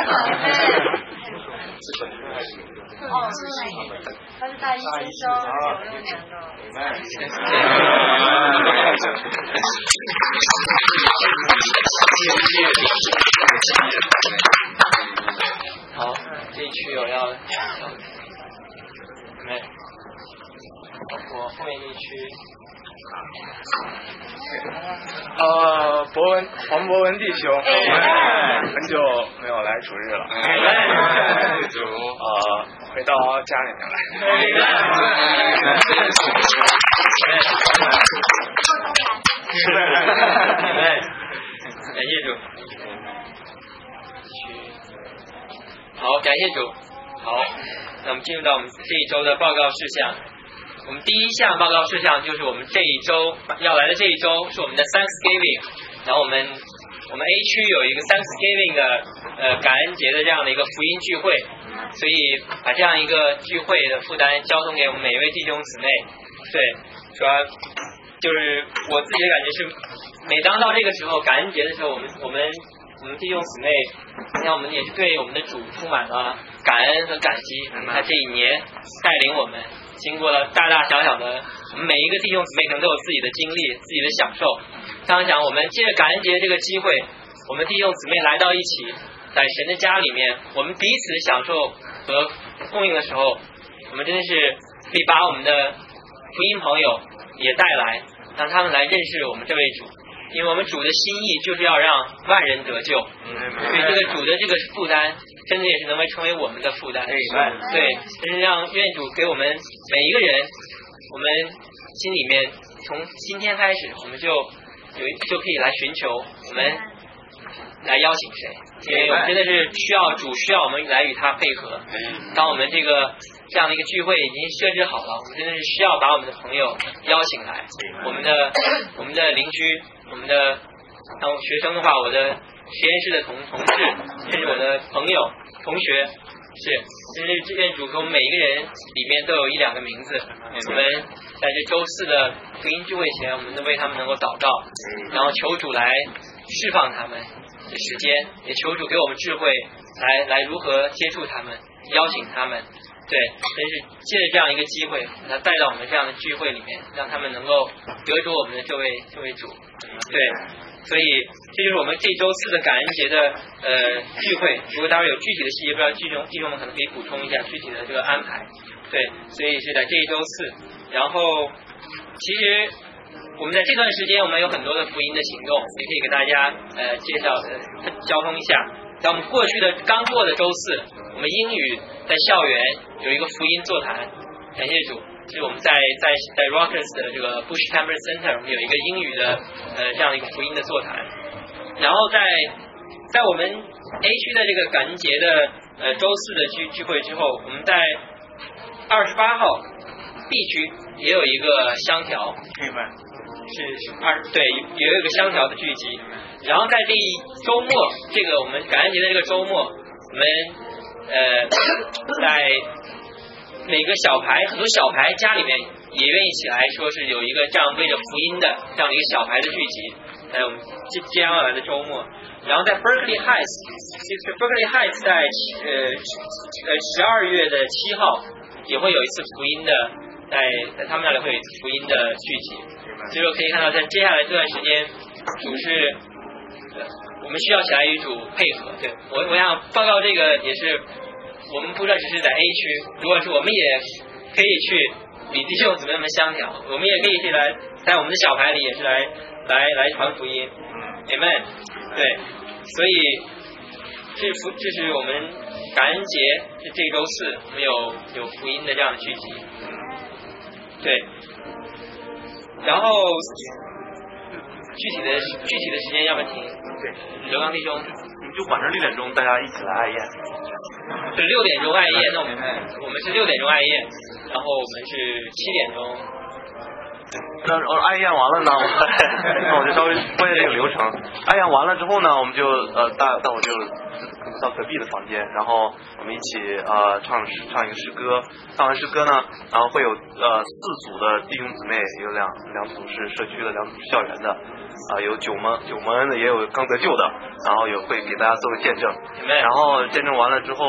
哦，他是大一新生，6年的。 好，这一区有要没？我后面这一区。 黄博文弟兄，很久没有来主日了，回到家里面来。 感谢主。好，感谢主。好，那我们进入到我们这一周的报告事项。我们第一项报告事项就是我们这一周要来的这一周是我们的 Thanksgiving， 然后我们 A 区有一个 Thanksgiving 的感恩节的这样的一个福音聚会，所以把这样一个聚会的负担交送给我们每一位弟兄姊妹。对，主要就是我自己的感觉是，每当到这个时候感恩节的时候，我们弟兄姊妹，让我们也是对我们的主充满了感恩和感激，他这一年带领我们。经过了大大小小的，我们每一个弟兄姊妹可能都有自己的经历、自己的享受。刚刚讲，我们借着感恩节这个机会，我们弟兄姊妹来到一起，在神的家里面，我们彼此享受和供应的时候，我们真的是可以把我们的福音朋友也带来，让他们来认识我们这位主。因为我们主的心意就是要让万人得救，所以这个主的这个负担真的也是能够成为我们的负担。对，就是让愿主给我们每一个人，我们心里面从今天开始，我们就可以来寻求，我们来邀请谁，因为我们真的是需要我们来与他配合。当我们这样的一个聚会已经设置好了，我们真的是需要把我们的朋友邀请来，我们的邻居，我们的当学生的话，我的实验室的同事，甚至我的朋友同学，真是愿主给我们每一个人里面都有1-2个名字。我们在这周4的福音聚会前，我们都为他们能够祷告，然后求主来释放他们的时间，也求主给我们智慧来如何接触他们，邀请他们。对，真是借着这样一个机会，把他带到我们这样的聚会里面，让他们能够得着我们的这位主。对，所以这就是我们这周4的感恩节的聚会。如果待会有具体的细节，不知道弟兄们可能可以补充一下具体的这个安排。对，所以是在这一周4。然后其实我们在这段时间，我们有很多的福音的行动，也可以给大家介绍交通一下。在我们刚过的周4，我们英语在校园有一个福音座谈，感谢主，就是我们在 Rockhurst 的这个 Bush Campus Center， 我们有一个英语的这样的一个福音的座谈。然后在我们 A 区的这个感恩节的周4的聚会之后，我们在28号 B 区也有一个香条，对，也有一个香条的聚集。然后在这一周末，这个我们感恩节的这个周末，我们在每个很多小牌家里面也愿意起来说是有一个这样为着福音的这样的一个小牌的聚集，在我们即将要来的周末。然后在 Berkeley Heights 在12月的7号也会有一次福音的，在他们那里会有一次福音的聚集。所以说可以看到，在接下来这段时间，主是我们需要起来与主配合。对，我想报告这个也是，我们不知道只是在 A 区，如果是我们也可以去与弟兄姊妹们相调，我们也可以去来在我们的小牌里也是来传福音。Amen。对，所以这是我们感恩节是这周4我们有福音的这样的聚集。对，然后具体的时间要不要停？对，刘刚弟兄， 你就晚上6点钟大家一起来爱宴。 是6点钟爱宴，那我们是6点钟爱宴，然后我们是7点钟。 那爱宴完了呢，那我就稍微说一下这个流程。爱宴完了之后呢，我们就大伙就到隔壁的房间，然后我们一起唱一个诗歌。唱完诗歌呢，然后会有4组的弟兄姊妹，有两组是社区的，2组是校园的，有九蒙恩的，也有刚得救的，然后会给大家做个见证。然后见证完了之后。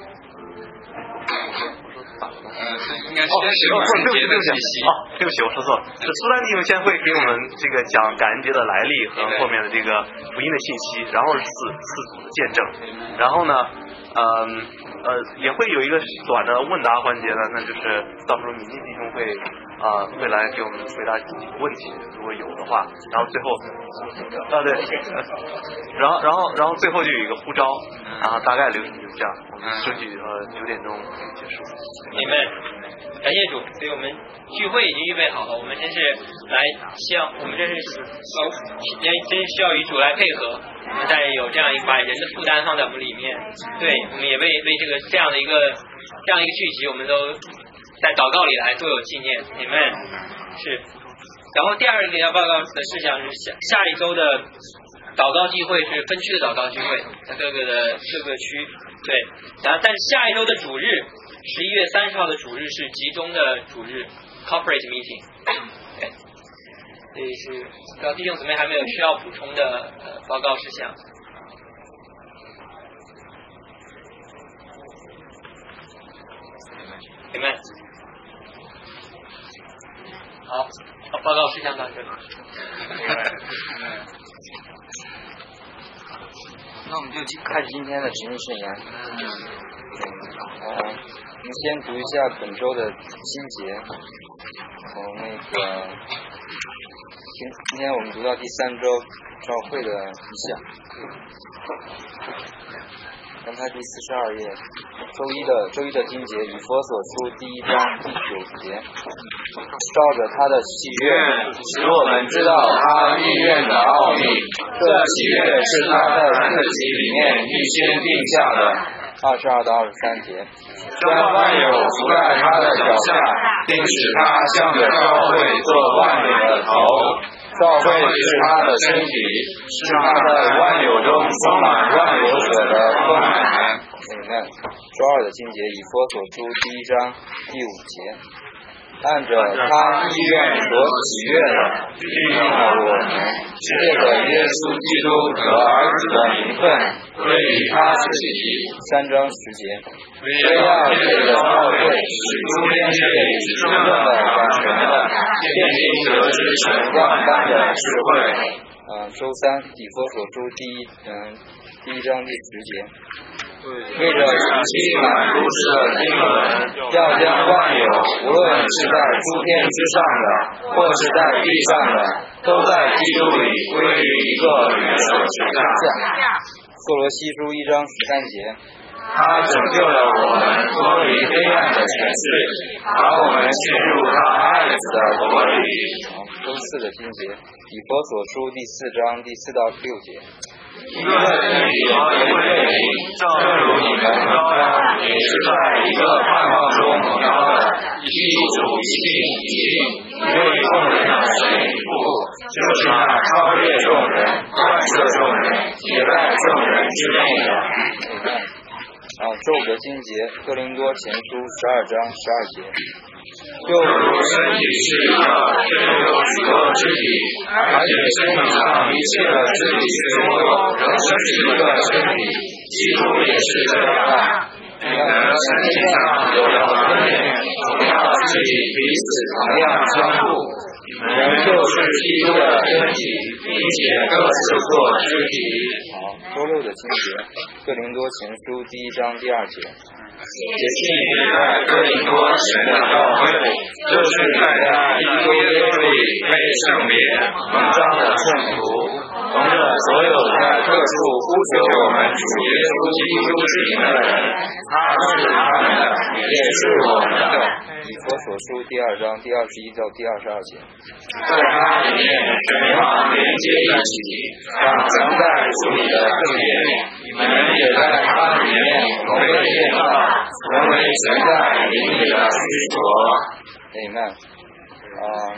应该是感恩节的信息。 对不起，我说错了。是苏丹弟兄先会给我们这个讲感恩节的来历和后面的这个福音的信息，然后是四组的见证，然后呢，也会有一个短的问答环节呢，那就是到时候敏进弟兄会来给我们回答几个问题，如果有的话，然后最后对，然后最后就有一个呼召，然后大概流程就是这样，我们争取9点钟结束。 你们感谢主，所以我们聚会已经预备好了，我们真是我们真是需要与主来配合，我们在有这样把人的负担放在我们里面，对，我们也为这样的一个聚集，我们都在祷告里来多有纪念，你们是。然后第二个要报告的事项是下一周的祷告聚会是分区的祷告聚会，在各个区，对，然后但是下一周的主日11月30号的主日是集中的主日 corporate meeting， 对，所以是不知道弟兄姊妹还没有需要补充的报告事项。你们好，报告事项到这里。 那我们就开始今天的执行誓言。我们先读一下本周的经节，从今天我们读到第3周召会的意向。翻开第42页，周一的经节，以弗所书第1章第9节，照着他的喜悦，使我们知道他意愿的奥秘。这喜悦是他在自己里面预先定下的。22到23节，将万有伏在他的脚下，并使他向着教会做万有的头。教会是他的身体，是他在万有中充满万有者的丰满。周二的经节，以弗所书第1章第5节，按着他意愿所喜悦的，运用了我们，借着耶稣基督和儿子的名分，归于他自己。3章10节，非要借着教会，使诸天界只真正的完全的，建立得知神万般的智慧。周3，以弗所书第1章第10节，为着实际满足时的经纶，要将万有，无论是在诸天之上的，或是在地上的，都在基督里归于一个元首之下。哥罗西书1章13节，他拯救了我们脱离黑暗的权势，把我们进入他爱子的国里。周4的经节，以弗所书第4章第4到6节，一个真理和一位灵，正如你们高压也是在一个盼望中蒙召的，一主一信一信，一位众人的神一父，就是那超越众人、贯彻众人、也在众人之内的。周5的经节，哥林多前书12章12节，就如身体是一个，却有许多肢体，而且身体上一切的肢体虽多，仍是一个身体，基督也是这样。每个身体上有两个分裂，同样肢体彼此同样相互，人就是基督的身体，并且各自做肢体。周6的经节，哥林多前书第1章第2节，也信也在哥林多神的教会，就是在他基督耶稣里被圣别蒙召的圣徒，同着所有在各处呼求我们主耶稣基督之名的人，他是他们的，也是我们的。以弗所书第2章第21到第22节，在他里面神王连接一起，让神在主里的圣殿，你们也在他里面同被建造，成为神在灵里的居所。Amen。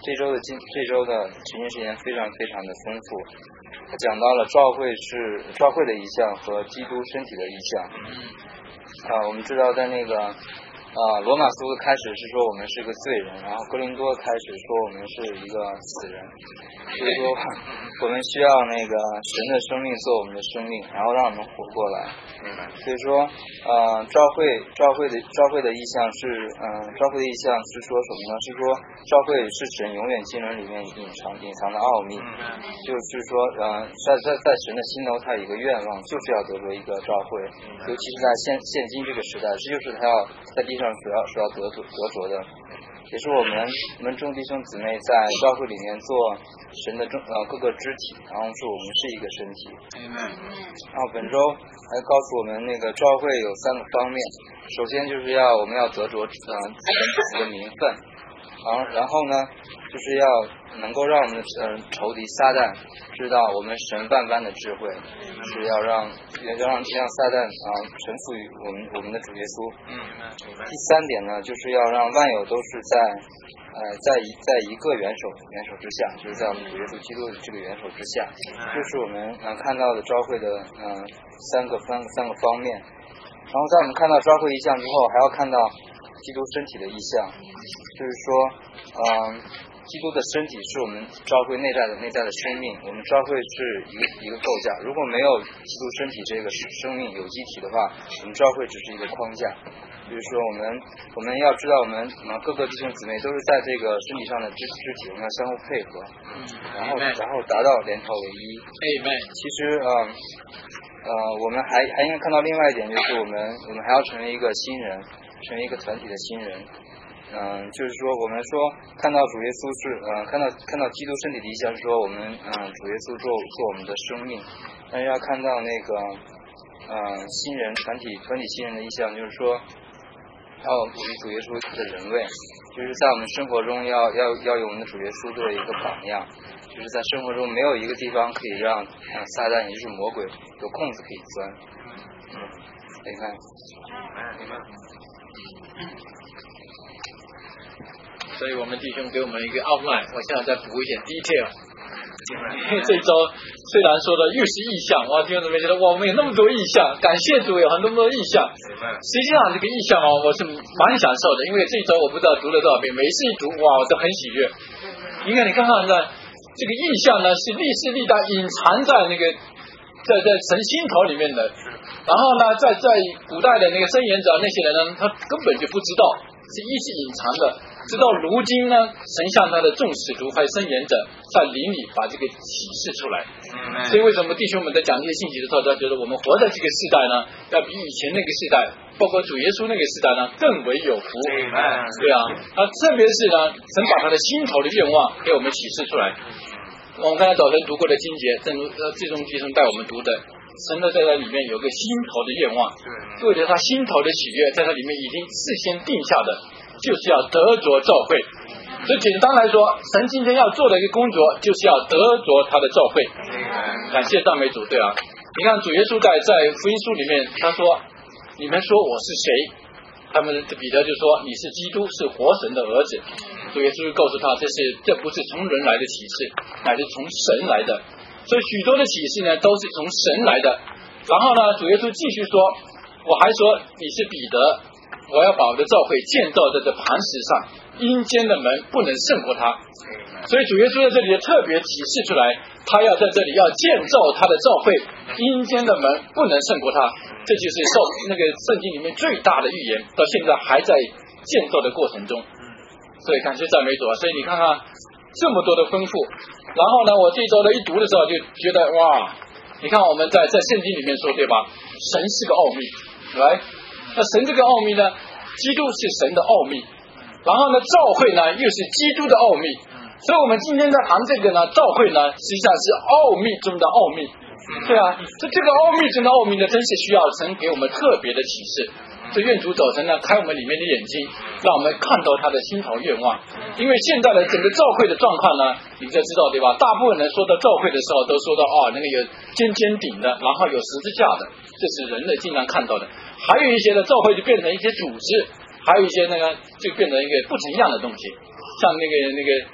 这周的执行时间非常非常的丰富，他讲到了召会的意象和基督身体的意象。我们知道在那个罗马书开始是说我们是个罪人，然后哥林多开始说我们是一个死人，所以说我们需要那个神的生命做我们的生命，然后让我们活过来。所以说召会的意象是说什么呢？是说召会是神永远经纶里面隐藏的奥秘，就是说在神的心头他有一个愿望，就是要得着一个召会，尤其是在现今这个时代，这就是他要在地上所要得着的，也是我们众弟兄姊妹在教会里面做神的各个肢体，然后是我们是一个身体。然后本周还告诉我们那个召会有3个方面，首先就是我们要得着神的名分，然后呢就是要能够让我们的仇敌撒旦知道我们神万般的智慧，是要让撒旦臣服于我们的主耶稣。第3点呢，就是要让万有都是在一个元首之下，就是在我们主耶稣基督的这个元首之下，就是我们看到的召会的三个方面。然后在我们看到召会意象之后，还要看到基督身体的意象，就是说基督的身体是我们召会内在的生命，我们召会是一个构架，如果没有基督身体这个生命有机体的话，我们召会只是一个框架。就是说我们要知道我们各个弟兄姊妹都是在这个身体上的肢体，我们要相互配合，然后达到连头为一。其实我们还应该看到另外一点，就是我们还要成为一个新人，成为一个团体的新人。就是说我们说看到主耶稣是看到基督身体的意象，是说我们主耶稣做我们的生命，但是要看到那个新人团体新人的意象，就是说我们主耶稣的人位，就是在我们生活中要有我们的主耶稣作为一个榜样，就是在生活中没有一个地方可以让撒旦也就是魔鬼有空子可以钻。你看所以我们弟兄给我们一个 outline， 我现在再补一点 detail。因为这周虽然说的又是意象，哇，弟兄姊妹觉得哇，我们有那么多意象，感谢主有很多意象。实际上这个意象我是蛮享受的，因为这周我不知道读了多少遍，每一次一读哇，我都很喜悦。你看呢，这个意象呢是历世历代隐藏在那个在神心头里面的，然后呢在古代的那个申言者那些人呢，他根本就不知道，是一直隐藏的。直到如今呢，神向他的众使徒还有申言者在灵里把这个启示出来。所以为什么弟兄们在讲这些信息的时候，他觉得我们活在这个时代呢，要比以前那个时代，包括主耶稣那个时代呢，更为有福。对啊，特别是呢，神把他的心头的愿望给我们启示出来。我们刚才早晨读过的经节，正如最终弟兄带我们读的，神的在它里面有个心头的愿望，为了他心头的喜悦，在它里面已经事先定下的，就是要得着召会。所以简单来说，神今天要做的一个工作，就是要得着他的召会。感谢赞美主。对啊，你看主耶稣在福音书里面他说，你们说我是谁？他们彼得就说，你是基督，是活神的儿子。主耶稣就告诉他，这不是从人来的启示，乃是从神来的。所以许多的启示呢，都是从神来的。然后呢，主耶稣继续说，我还说你是彼得，我要把我的召会建造在这磐石上，阴间的门不能胜过他。所以主耶稣在这里特别启示出来，他要在这里要建造他的召会，阴间的门不能胜过他。这就是那个圣经里面最大的预言，到现在还在建造的过程中。所以感谢赞美主啊！所以你看看这么多的丰富。然后呢，我这周的一读的时候就觉得哇，你看我们在圣经里面说，对吧？神是个奥秘，来，那神这个奥秘呢，基督是神的奥秘，然后呢，召会呢又是基督的奥秘。所以我们今天在谈这个呢，召会呢实际上是奥秘中的奥秘。对啊，这个奥秘中的奥秘呢，真是需要神给我们特别的启示。所以愿主早晨呢，开我们里面的眼睛，让我们看到他的心头愿望。因为现在的整个召会的状况呢，你就知道对吧？大部分人说到召会的时候，都说到那个有尖顶的，然后有十字架的，这是人类经常看到的。还有一些的召会就变成一些组织，还有一些那个就变成一个不成样的东西，像那个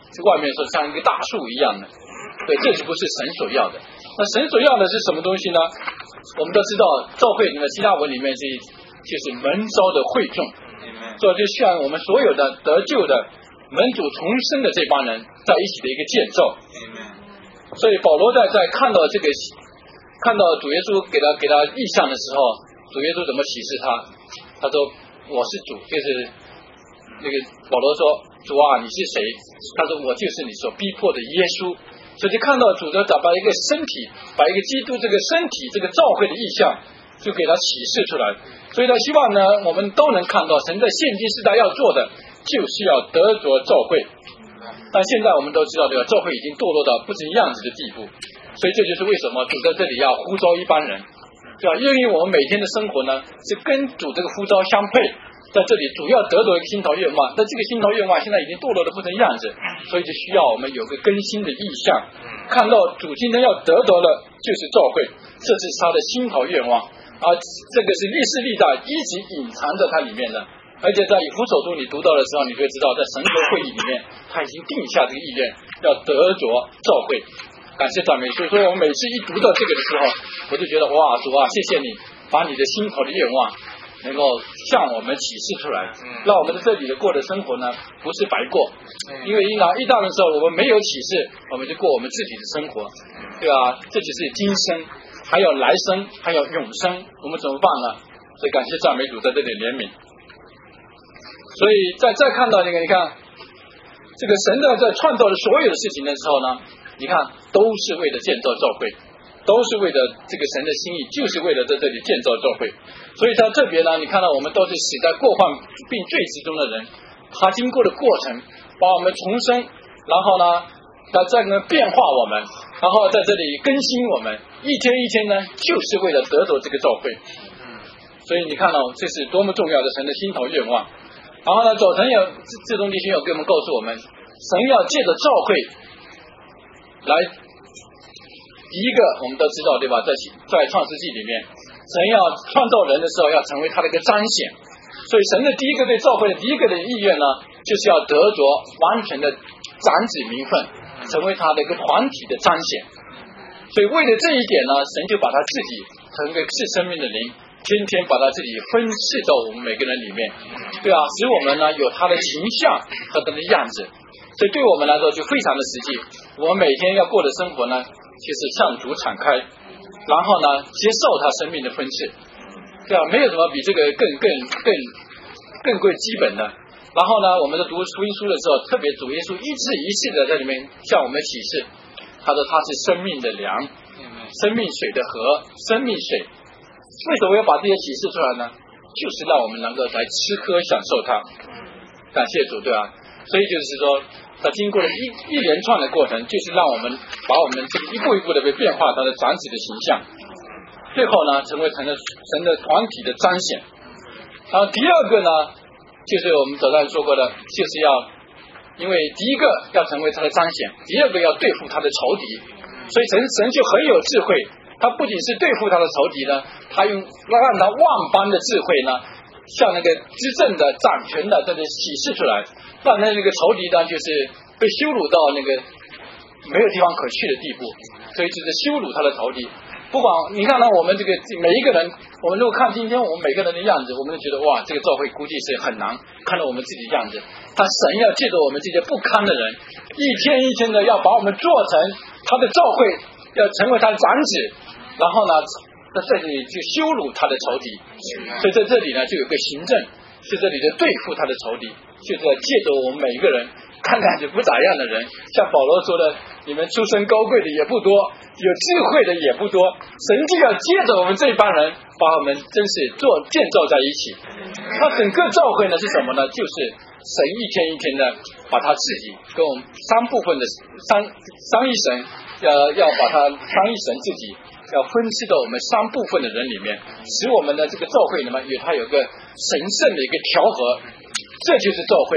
外面说像一个大树一样的，对，这就不是神所要的。那神所要的是什么东西呢？我们都知道，教会里面希腊文里面就是门召的会众，所以就像我们所有的得救的门主重生的这帮人在一起的一个建造。所以保罗在看到主耶稣给他意象的时候，主耶稣怎么启示他？他说我是主，就是那个保罗说主啊你是谁？他说我就是你所逼迫的耶稣。所以就看到主的把一个身体，把一个基督这个身体这个召会的意象就给他启示出来。所以他希望呢我们都能看到神在现今时代要做的就是要得着召会。但现在我们都知道这个召会已经堕落到不成样子的地步，所以这就是为什么主在这里要呼召一般人，对吧？因为我们每天的生活呢是跟主这个呼召相配，在这里主要得着一个心头愿望，但这个心头愿望现在已经堕落的不成样子，所以就需要我们有个更新的意象，看到主今天要得着的就是召会，这是他的心头愿望，而这个是历世历代一直隐藏在它里面的。而且在以弗所书你读到的时候，你会知道在神国会议里面他已经定下这个意愿，要得着召会。感谢赞美。所以说我们每次一读到这个的时候，我就觉得哇主啊谢谢你把你的心头的愿望能够向我们启示出来，让我们在这里的过的生活呢不是白过。因为一到的时候我们没有启示，我们就过我们自己的生活，对吧？这就是今生还有来生还有永生，我们怎么办呢？所以感谢赞美主在这里怜悯。所以再看到这个，你看这个神在创造的所有的事情的时候呢，你看都是为了建造教会，都是为了这个神的心意，就是为了在这里建造教会。所以在这边呢，你看到我们都是死在过患并罪之中的人，他经过的过程把我们重生，然后呢他在变化我们，然后在这里更新我们，一天一天呢就是为了得着这个教会。所以你看到这是多么重要的神的心头愿望。然后呢早晨有志东弟兄有给我们告诉我们，神要借着教会来，第一个我们都知道对吧，在创世纪里面神要创造人的时候要成为他的一个彰显，所以神的第一个对教会的第一个的意愿呢，就是要得着完全的长子名分，成为他的一个团体的彰显。所以为了这一点呢，神就把他自己成为是生命的灵，天天把他自己分赐到我们每个人里面，对啊，使我们呢有他的形象和他的样子。所以对我们来说就非常的实际，我们每天要过的生活呢就是向主敞开，然后呢接受他生命的分赐，对啊，没有什么比这个更基本的。然后呢我们在读福音书的时候，特别主耶稣一次一次的在里面向我们启示，他说他是生命的粮，生命水的河，生命水。为什么要把这些启示出来呢？就是让我们能够来吃喝享受它。感谢主，对吧？所以就是说他经过了一连串的过程，就是让我们把我们这个一步一步的被变化他的长子的形象，最后呢成为神的团体的彰显。然后第二个呢就是我们早上说过的，就是要因为第一个要成为他的彰显，第二个要对付他的仇敌。所以神就很有智慧，他不仅是对付他的仇敌呢，他让他万般的智慧呢，像那个执政的掌权的在这启示出来，让那个仇敌呢就是被羞辱到那个没有地方可去的地步，所以就是羞辱他的仇敌。不管你看到我们这个每一个人，我们如果看今天我们每个人的样子，我们就觉得哇，这个教会估计是很难看到我们自己的样子。但神要借着我们这些不堪的人，一天一天的要把我们做成他的教会，要成为他的长子，然后呢在这里就羞辱他的仇敌。所以在这里呢就有个行政，在这里就对付他的仇敌，就是要借着我们每一个人看看就不咋样的人，像保罗说的，你们出身高贵的也不多，有智慧的也不多，神就要接着我们这一帮人，把我们真是建造在一起。他整个教会呢是什么呢？就是神一天一天的把他自己跟我们三部分的三一神要把他三一神自己要分赐到我们三部分的人里面，使我们的这个教会里面他有个神圣的一个调和，这就是教会。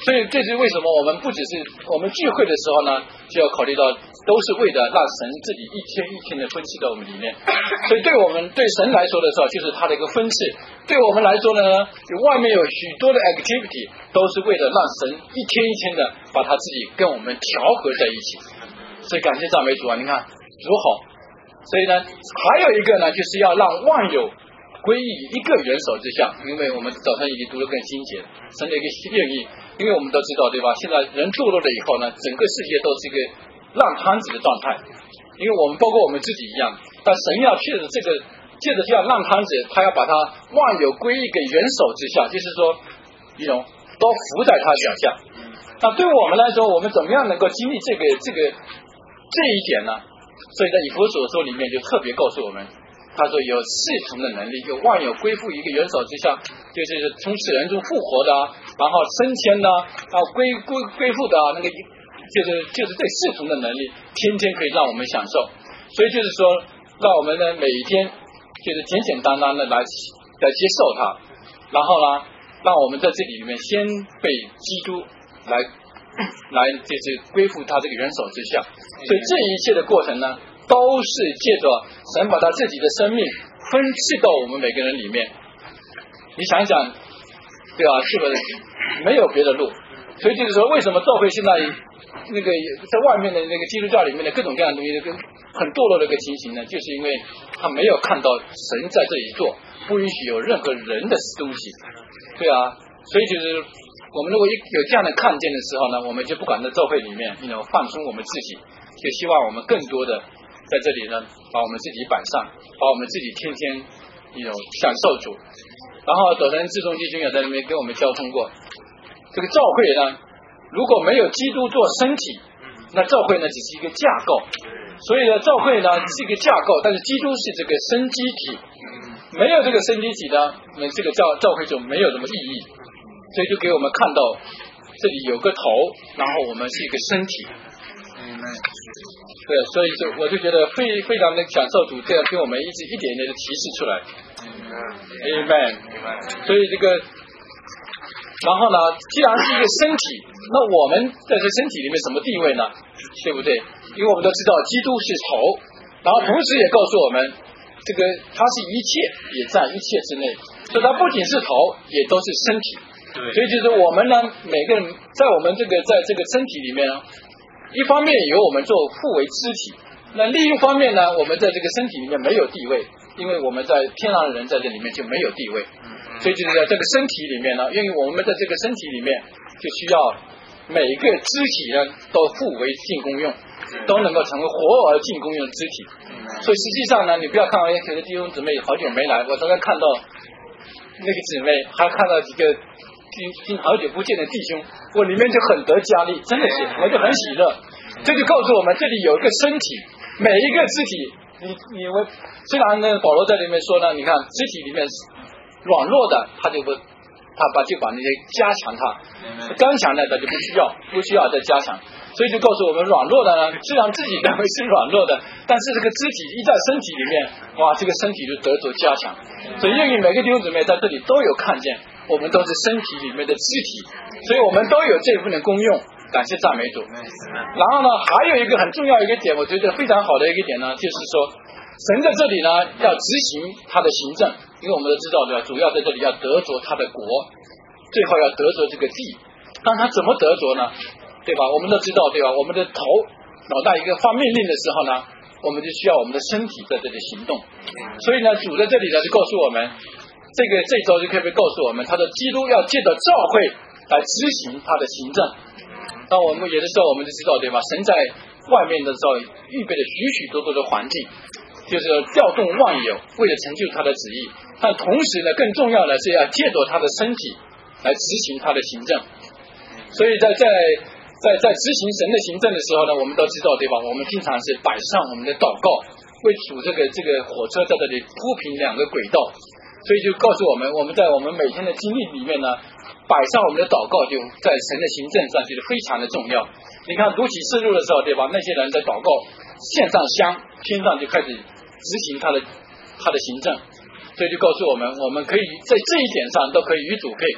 所以这是为什么我们不只是我们聚会的时候呢，就要考虑到都是为了让神自己一天一天的分赐到我们里面。所以对神来说的时候，就是他的一个分赐；对我们来说呢，外面有许多的 activity 都是为了让神一天一天的把他自己跟我们调和在一起。所以感谢赞美主啊！你看如好。所以呢，还有一个呢，就是要让万有归于一个元首之下，因为我们早上已经读得更精简，神的一个愿意，因为我们都知道对吧？现在人堕落了以后呢，整个世界都是一个烂摊子的状态，因为我们包括我们自己一样，但神要借着这样烂摊子，他要把它万有归一个元首之下，就是说都伏在他脚下。那对我们来说，我们怎么样能够经历这一点呢？所以在以弗所书里面就特别告诉我们，他说有四重的能力，有万有归附一个元首之下，就是从死人中复活的，然后升迁的，然后归附的那个，就是这四重的能力，天天可以让我们享受。所以就是说，让我们呢每一天就是简简单单的来接受它，然后呢，让我们在这里面先被基督来就是归附他这个元首之下。所以这一切的过程呢，都是借着神把他自己的生命分赐到我们每个人里面。你想一想，对吧？是不是没有别的路？所以就是说，为什么教会现在那个在外面的那个基督教里面的各种各样的东西很堕落的一个情形呢？就是因为他没有看到神在这里做，不允许有任何人的东西，对啊。所以就是我们如果有这样的看见的时候呢，我们就不管在教会里面放松我们自己，就希望我们更多的在这里呢，把我们自己摆上，把我们自己天天享受主。然后斗神自重弟兄也在那边跟我们交通过，这个教会呢，如果没有基督做身体，那教会呢只是一个架构。所以呢，教会呢是一个架构，但是基督是这个生机体，没有这个生机体呢，那这个教会就没有什么意义。所以就给我们看到这里有个头，然后我们是一个身体。对，所以我就觉得非常的享受主这样给我们一点一点的提示出来。Amen。所以这个，然后呢，既然是一个身体，那我们在这身体里面什么地位呢？对不对？因为我们都知道基督是头，然后同时也告诉我们，这个他是一切，也在一切之内，所以他不仅是头，也都是身体。所以就是我们呢，每个人在我们在这个身体里面呢，一方面由我们做互为肢体，那另一方面呢，我们在这个身体里面没有地位，因为我们在天上的人在这里面就没有地位。所以就是在这个身体里面呢，因为我们在这个身体里面就需要每个肢体呢都互为尽功用，都能够成为活而尽功用的肢体。所以实际上呢，你不要看有的弟兄姊妹好久没来，我刚刚看到那个姊妹，还看到几个好久不见的弟兄，我里面就很得加力，真的是，我就很喜乐。这就告诉我们，这里有一个身体，每一个肢体，虽然呢，保罗在里面说呢，你看肢体里面软弱的，他就把那些加强它，刚强的他就不需要再加强。所以就告诉我们，软弱的呢，虽然自己认为是软弱的，但是这个肢体一在身体里面，哇，这个身体就得着加强。所以愿意每个弟兄姊妹在这里都有看见，我们都是身体里面的肢体，所以我们都有这一份的功用。感谢赞美主。然后呢，还有一个很重要一个点，我觉得非常好的一个点呢，就是说神在这里呢要执行他的行政，因为我们都知道对吧？主要在这里要得着他的国，最后要得着这个地。但他怎么得着呢？对吧？我们都知道对吧？我们的头脑袋一个发命令的时候呢，我们就需要我们的身体在这里行动。所以呢，主在这里呢就告诉我们，这周就可以告诉我们，他的基督要借着教会来执行他的行政。那我们有的时候我们就知道对吧？神在外面的时候预备了许许多多的环境，就是调动万有，为了成就他的旨意。但同时呢，更重要的是要借着他的身体来执行他的行政。所以在执行神的行政的时候呢，我们都知道对吧？我们经常是摆上我们的祷告，为主这个火车在这里铺平两个轨道。所以就告诉我们，我们在我们每天的经历里面呢，摆上我们的祷告，就在神的行政上就是非常的重要。你看读启示录的时候，对吧？那些人在祷告，献上香，天上就开始执行他的行政。所以就告诉我们，我们可以在这一点上都可以与主配合，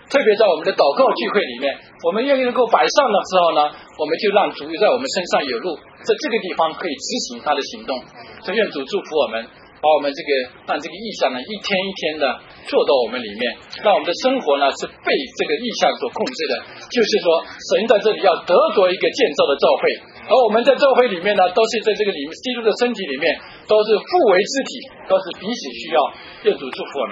特别在我们的祷告聚会里面，我们愿意能够摆上的时候呢，我们就让主在我们身上有路，在这个地方可以执行他的行动。所以愿主祝福我们，把我们让这个意象呢一天一天的做到我们里面，让我们的生活呢是被这个意象所控制的。就是说，神在这里要得着一个建造的教会，而我们在教会里面呢，都是在这个里面基督的身体里面，都是互为肢体，都是彼此需要。愿主祝福我们。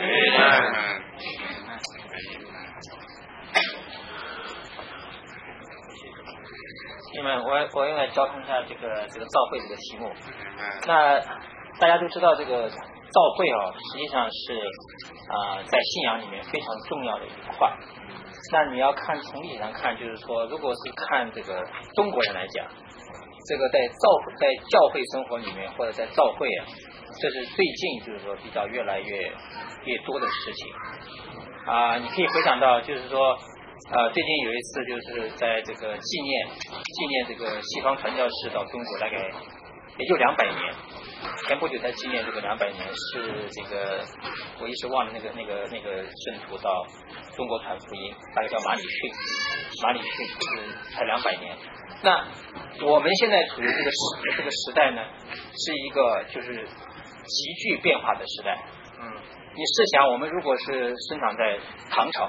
因为我用来交通一下这个教会这个题目。那大家都知道这个教会实际上是在信仰里面非常重要的一块。那你要看从历史上看，就是说，如果是看这个中国人来讲，这个在教会生活里面或者在教会这是最近就是说比较越来越多的事情你可以回想到，就是说最近有一次就是在这个纪念这个西方传教士到中国，大概也就200年，前不久才纪念这个200年，是这个我一时忘了那个圣徒到中国传福音，大概叫马礼逊是才200年。那我们现在处于这个时代呢，是一个就是急剧变化的时代。你试想，我们如果是生长在唐朝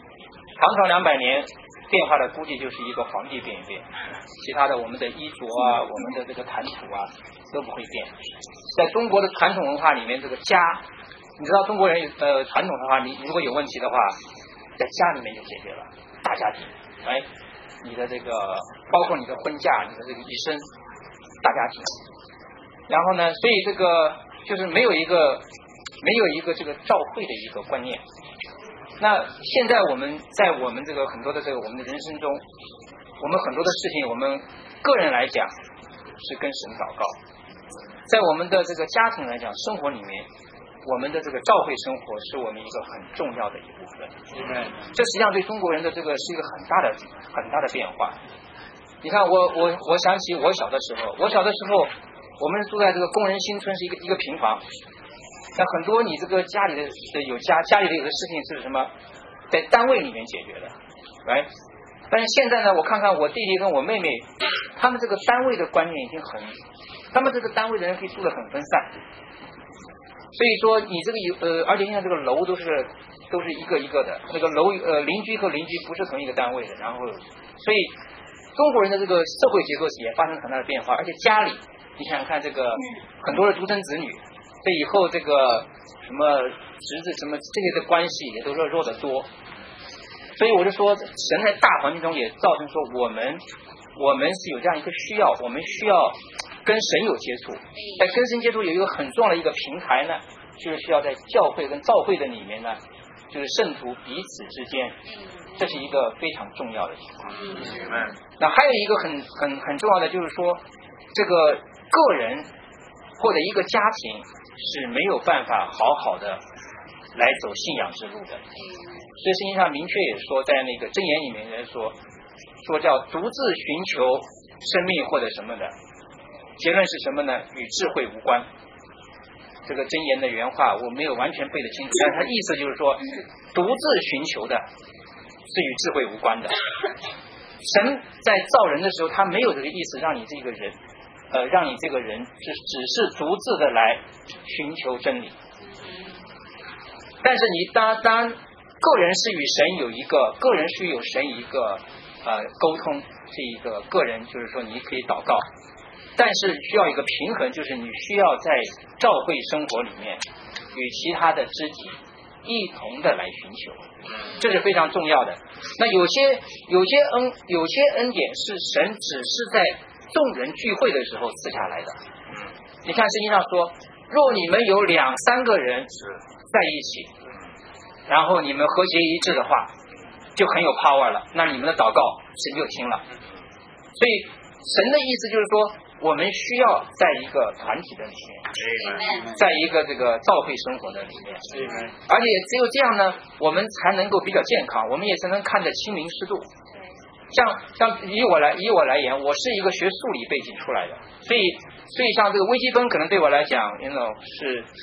200年，变化的估计就是一个皇帝变一变，其他的我们的衣着我们的这个谈吐都不会变。在中国的传统文化里面，这个家，你知道中国人传统的话，你如果有问题的话，在家里面就解决了，大家庭，你的这个包括你的婚嫁，你的这个一生大家庭。然后呢，所以这个就是没有一个这个教会的一个观念。那现在我们在我们这个很多的我们的人生中，我们很多的事情，我们个人来讲是跟神祷告，在我们的这个家庭来讲，生活里面，我们的这个教会生活是我们一个很重要的一部分。这实际上对中国人的这个是一个很大的变化。你看我想起我小的时候，我们住在这个工人新村，是一个平房。那很多你这个家里的有个事情是什么，在单位里面解决的，但是现在呢，我看看我弟弟跟我妹妹，他们这个单位的观念已经他们这个单位的人可以住得很分散，所以说你这个而且现在这个楼都是一个一个的，那个楼邻居和邻居不是同一个单位的，然后所以中国人的这个社会结构也发生很大的变化，而且家里你想想看，这个很多的独生子女。所以以后这个什么侄子什么这些的关系也都弱得多，所以我就说神在大环境中也造成说我们是有这样一个需要，我们需要跟神有接触，在跟神接触有一个很重要的一个平台呢，就是需要在教会跟教会的里面呢，就是圣徒彼此之间，这是一个非常重要的情况。那还有一个很重要的就是说，这个个人或者一个家庭是没有办法好好的来走信仰之路的。所以圣经上明确也说，在那个箴言里面说叫独自寻求生命或者什么的，结论是什么呢？与智慧无关。这个箴言的原话我没有完全背得清楚，但是它意思就是说，独自寻求的是与智慧无关的。神在造人的时候，他没有这个意思让你这个人只是独自的来寻求真理。但是你当个人是与神有神一个沟通，是一个个人，就是说你可以祷告，但是需要一个平衡，就是你需要在教会生活里面与其他的肢体一同的来寻求，这是非常重要的。那有些恩典是神只是在众人聚会的时候赐下来的。你看圣经上说，若你们有2-3个人在一起，然后你们和谐一致的话，就很有 power 了，那你们的祷告神就听了。所以神的意思就是说，我们需要在一个团体的里面，在一个这个教会生活的里面，而且只有这样呢，我们才能够比较健康，我们也才能看得清明适度。像以我来言，我是一个学数理背景出来的，所以像这个微积分可能对我来讲是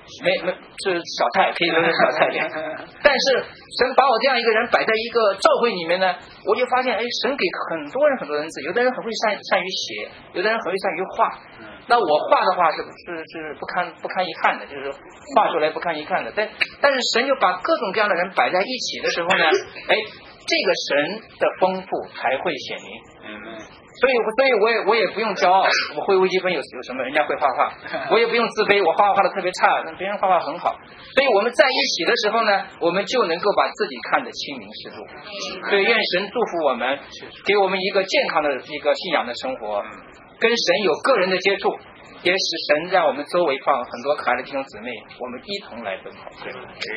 没是小菜，可以说是小菜店。但是神把我这样一个人摆在一个教会里面呢，我就发现，哎，神给很多人字，有的人很会善于写，有的人很会善于画。那我画的话是不堪一看的，就是画出来不堪一看的。但是神就把各种各样的人摆在一起的时候呢，哎，这个神的丰富才会显明。所以我也不用骄傲，我会微积分有什么？人家会画画，我也不用自卑，我画的特别差，别人画画很好。所以我们在一起的时候呢，我们就能够把自己看得清明适度。所以愿神祝福我们，给我们一个健康的一个信仰的生活，跟神有个人的接触，也使神让我们周围放很多可爱的弟兄姊妹，我们一同来奔跑。对。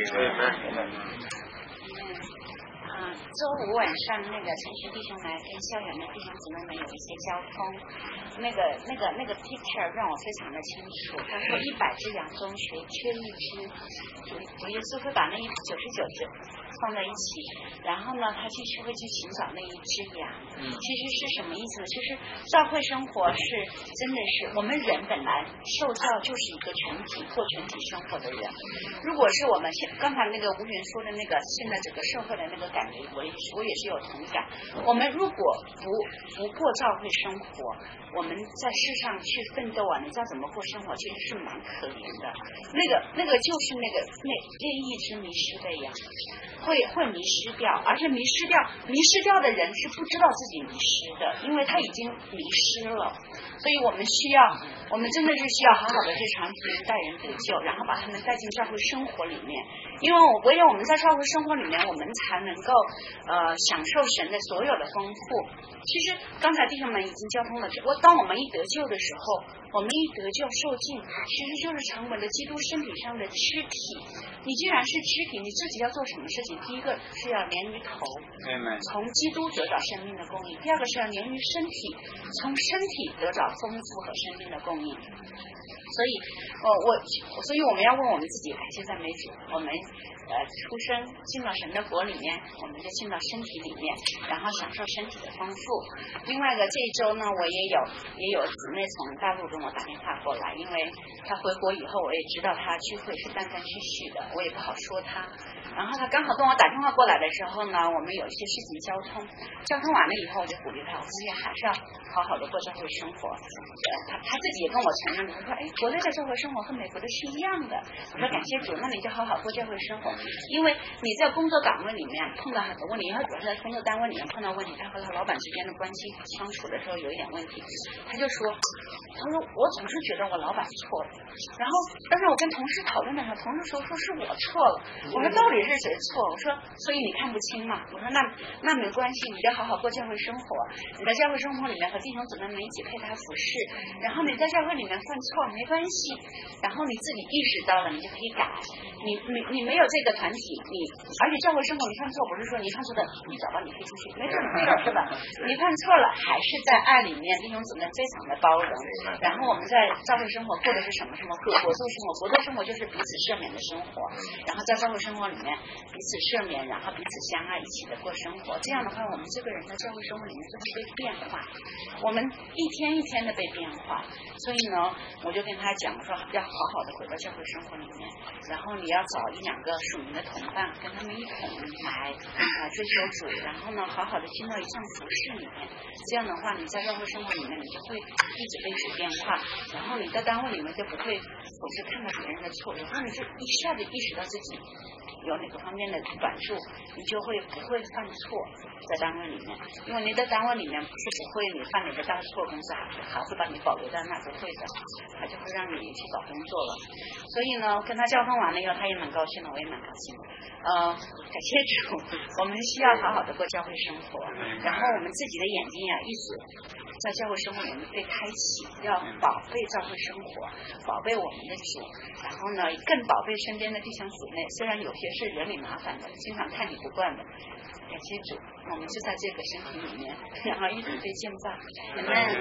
周五晚上那个陈徐弟兄来跟校园的弟兄姊妹们有一些交通，那个 picture 让我非常的清楚。他说100只羊中谁缺一只，主耶稣会把那99只放在一起，然后呢他会去寻找那一只羊。其实是什么意思呢？其实教会生活是真的是我们人本来受教就是一个群体过群体生活的人。如果是我们刚才那个吴云说的那个现在整个社会的那个感觉，我也是有同感。我们如果不过教会生活，我们在世上去奋斗啊，你知道怎么过生活，其实是蛮可怜的。那个就是那一只迷失的羊，会迷失掉，而且迷失掉的人是不知道自己迷失的，因为他已经迷失了。所以我们真的是需要好好的去传福音，带人得救，然后把他们带进教会生活里面。因为唯有我们在教会生活里面，我们才能够享受神的所有的丰富。其实刚才弟兄们已经交通了，当我们一得救的时候，我们一得救受尽，其实就是成为了基督身体上的肢体。你既然是肢体，你自己要做什么事情？第一个是要连于头，从基督得到生命的供应；第二个是要连于身体，从身体得到丰富和生命的供应。所以我们要问我们自己，感谢赞美主，我们出生进到神的国里面，我们就进到身体里面，然后享受身体的丰富。另外这一周呢，我也有姊妹从大陆跟我打电话过来，因为她回国以后，我也知道她聚会是断断续续的，我也不好说她。然后她刚好跟我打电话过来的时候呢，我们有一些事情交通完了以后，我就鼓励她，我说也还是要好好的过教会生活。她自己也跟我承认了，她说国内的教会生活和美国的是一样的。我说感谢主，那你就好好过教会生活，因为你在工作岗位里面碰到很多问题，因为主要是在工作单位里面碰到问题，他和他老板之间的关系相处的时候有一点问题，他说我总是觉得我老板错了，然后但是我跟同事讨论的时候，同事说是我错了，我说到底是谁错？我说所以你看不清嘛？我说那没关系，你就好好过教会生活，你在教会生活里面和弟兄姊妹们一起配搭服侍，然后你在教会里面犯错没关系，然后你自己意识到了，你就可以改。你没有这个团体，而且教会生活你犯错不是说你犯错的你找到你可以出去，没这么这个是吧？你犯错了还是在爱里面，弟兄姊妹非常的包容。然后我们在教会生活过的是什么国度生活？国度生活就是彼此赦免的生活，然后在教会生活里面彼此赦免，然后彼此相爱，一起的过生活。这样的话，我们这个人在教会生活里面就会被变化，我们一天一天的被变化。所以呢，我就跟他讲，我说要好好的回到教会生活里面，然后你要找1-2个属灵的同伴，跟他们一同来追求主，然后呢，好好的进到一项服事里面。这样的话，你在教会生活里面，你就会一直被主变化，然后你在单位里面就不会总是看到别人的错，有时候你就一下子意识到自己有哪个方面的短处，你就不会犯错在单位里面，因为你在单位里面是不会你犯哪个大错，公司还会把你保留在那，不会的，他就会让你去找工作了。所以呢，跟他交通完了以后，他也蛮高兴的，我也蛮高兴的。感谢主，我们需要好好的过教会生活，然后我们自己的眼睛一直在教会生活里面被开启，要宝贝教会生活，宝贝我们的主，然后呢，更宝贝身边的弟兄姊妹。虽然有些是惹你麻烦的，经常看你不惯的，感谢主，我们就在这个身体里面，然后一直被建造。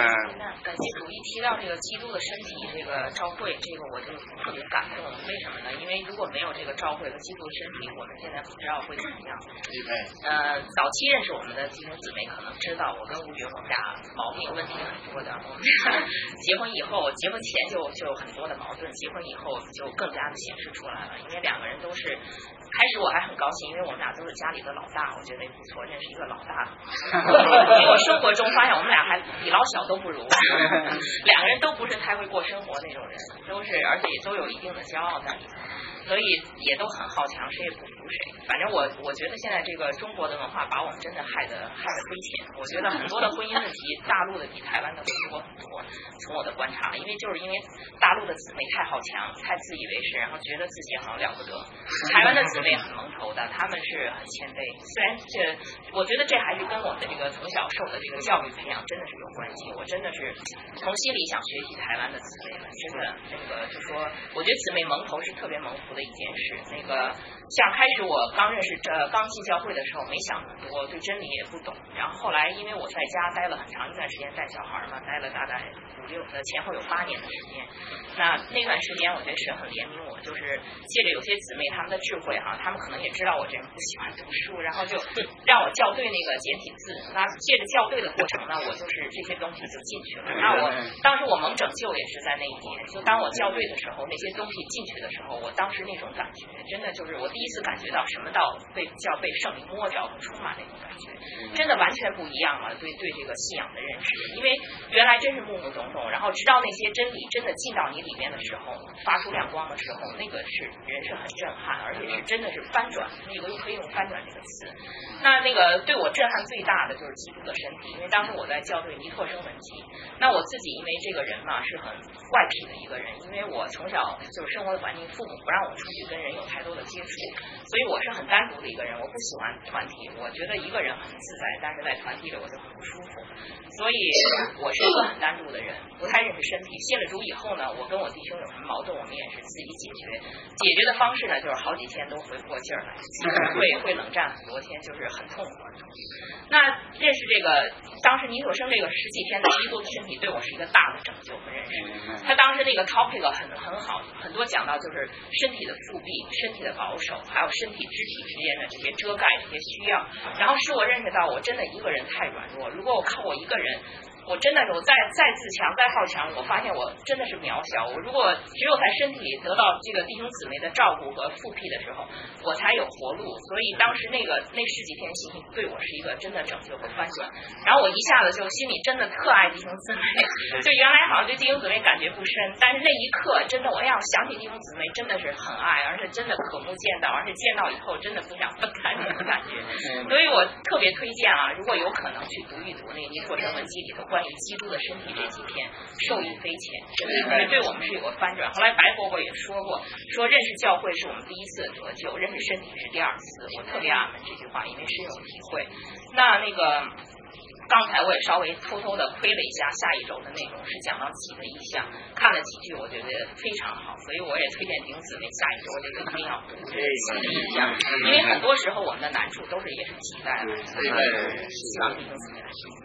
感谢主，一提到这个基督的身体，这个召会，这个我就特别感动。为什么呢？因为如果没有这个召会和基督的身体，我们现在不知道会怎么样。早期认识我们的弟兄姊妹可能知道，我跟吴觉我们俩毛病问题很多的。我们结婚以后，结婚前就有很多的矛盾，结婚以后就更加的显示出来了。因为两个人都是，开始我还很高兴，因为我们俩都是家里的老大，我觉得也不错，认识一个老大。结果生活中发现我们俩还比老小都不如，两个人都不是太会过生活那种人，都是而且也都有一定的骄傲在里头，所以也都很好强，谁也不服谁。反正我觉得现在这个中国的文化把我们真的害得亏钱。我觉得很多的婚姻问题，大陆的比台湾的多很多。从我的观察，因为大陆的姊妹太好强，太自以为是，然后觉得自己好像了不得。台湾的姊妹很蒙头的，他们是很谦卑。虽然我觉得这还是跟我的这个从小受的这个教育培养真的是有关系。我真的是从心里想学习台湾的姊妹们，真的就说，我觉得姊妹蒙头是特别蒙福的一件事。像开始我刚进教会的时候，没想很多，对真理也不懂。然后后来因为我在家待了很长一段时间带小孩嘛，待了大概前后有8年的时间。那段时间我觉得神很怜悯我，就是借着有些姊妹他们的智慧哈，他们可能也知道我这人不喜欢读书，然后就让我校对那个简体字。那借着校对的过程呢，我就是这些东西就进去了。那当时我蒙拯救也是在那一年，就当我校对的时候，那些东西进去的时候，我当时那种感觉，真的就是我第一次感觉到什么叫被圣灵摸着和充满那种感觉，真的完全不一样了。对这个信仰的认识，因为原来真是懵懵懂懂，然后直到那些真理真的进到你里面的时候，发出亮光的时候，那个人是很震撼，而且是真的是翻转，那个又可以用翻转这个词。那个对我震撼最大的就是基督的身体，因为当时我在校对尼特生文集，那我自己因为这个人嘛是很怪癖的一个人，因为我从小就是生活的环境，父母不让我出去跟人有太多的接触，所以我是很单独的一个人，我不喜欢团体，我觉得一个人很自在，但是在团体里我就很不舒服，所以我是一个很单独的人，不太认识身体。信了主以后呢，我跟我弟兄有什么矛盾，我们也是自己解决的方式呢，就是好几天都回不过劲儿来，会冷战很多天，就是很痛苦。那认识当时尼所生这个10几天的基督的身体对我是一个大的拯救和认识。他当时那个 topic 很好，很多讲到就是身体的复辟、身体的保守，还有身体肢体之间的这些遮盖、这些需要，然后使我认识到我真的一个人太软弱，如果我靠我一个人，我真的是我再自强再好强，我发现我真的是渺小。我如果只有在身体得到这个弟兄姊妹的照顾和复辟的时候，我才有活路。所以当时那10几天信息对我是一个真的拯救和翻转。然后我一下子就心里真的特爱弟兄姊妹，就原来好像对弟兄姊妹感觉不深，但是那一刻真的我想起弟兄姊妹真的是很爱，而且真的渴慕见到，而且见到以后真的不想分开那种感觉。所以我特别推荐如果有可能去读一读那尼特生文集里头关于基督的身体这几篇，受益匪浅，真的对我们是有个翻转。后来白伯伯也说过，说认识教会是我们第一次得救，认识身体是第2次。我特别阿门这句话，因为深有体会。那个刚才我也稍微偷偷的窥了一下下一周的内容，是讲到己的意象，看了几句，我觉得非常好，所以我也推荐弟兄姊妹下一周这个一定要读这己的意象，因为很多时候我们的难处都是也是己带来的，希望弟兄姊妹来听。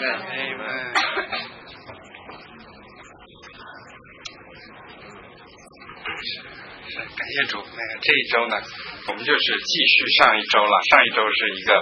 感谢主。这一周呢，我们就是继续上一周了。上一周是一个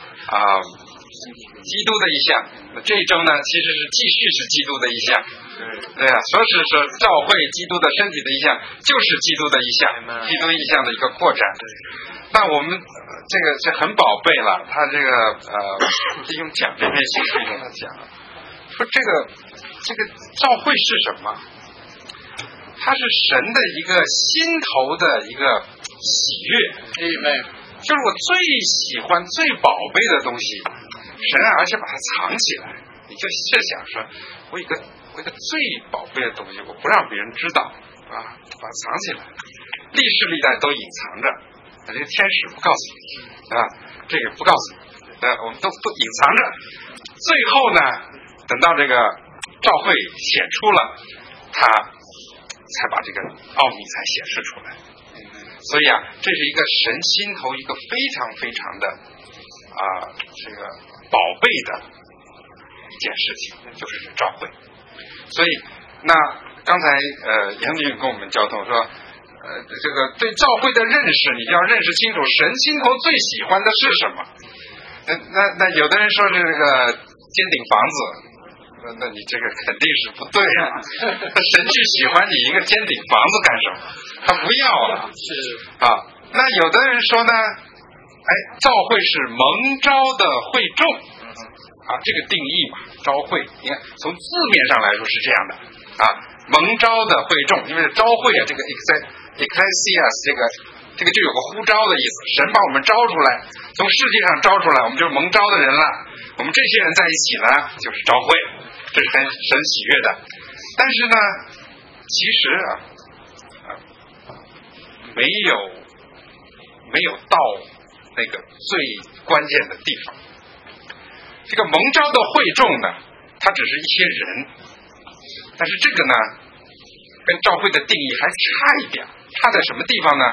基督的意象，那这一周呢，其实是继续是基督的意象。对啊，说教会基督的身体的意象，就是基督的意象，基督意象的一个扩展。那我们这个是很宝贝了，他这个利用讲这篇信息跟他讲，说这个教会是什么？它是神的一个心头的一个喜悦，就是我最喜欢、最宝贝的东西，神而且把它藏起来。你就设想说，我有一个最宝贝的东西，我不让别人知道把它藏起来。历世历代都隐藏着，这个天使不告诉你这个不告诉你，我们都隐藏着。最后呢，等到这个召会显出了，他才把这个奥秘才显示出来。所以这是一个神心头一个非常非常的这个宝贝的一件事情，就是召会。所以那刚才杨弟兄跟我们交通说，这个对召会的认识，你就要认识清楚神心头最喜欢的是什么。那有的人说是这个尖顶房子，那你这个肯定是不对啊！神去喜欢你一个尖顶房子干什么？他不要了。是啊，那有的人说呢，召会是蒙召的会众啊，这个定义嘛，召会，你看从字面上来说是这样的啊，蒙召的会众，因为召会啊，这个 ecclesias 这个就有个呼召的意思，神把我们招出来，从世界上招出来，我们就是蒙召的人了。我们这些人在一起呢，就是召会，这是很神喜悦的。但是呢，其实没有到那个最关键的地方。这个蒙召的会众呢，它只是一些人，但是这个呢，跟召会的定义还差一点，差在什么地方呢？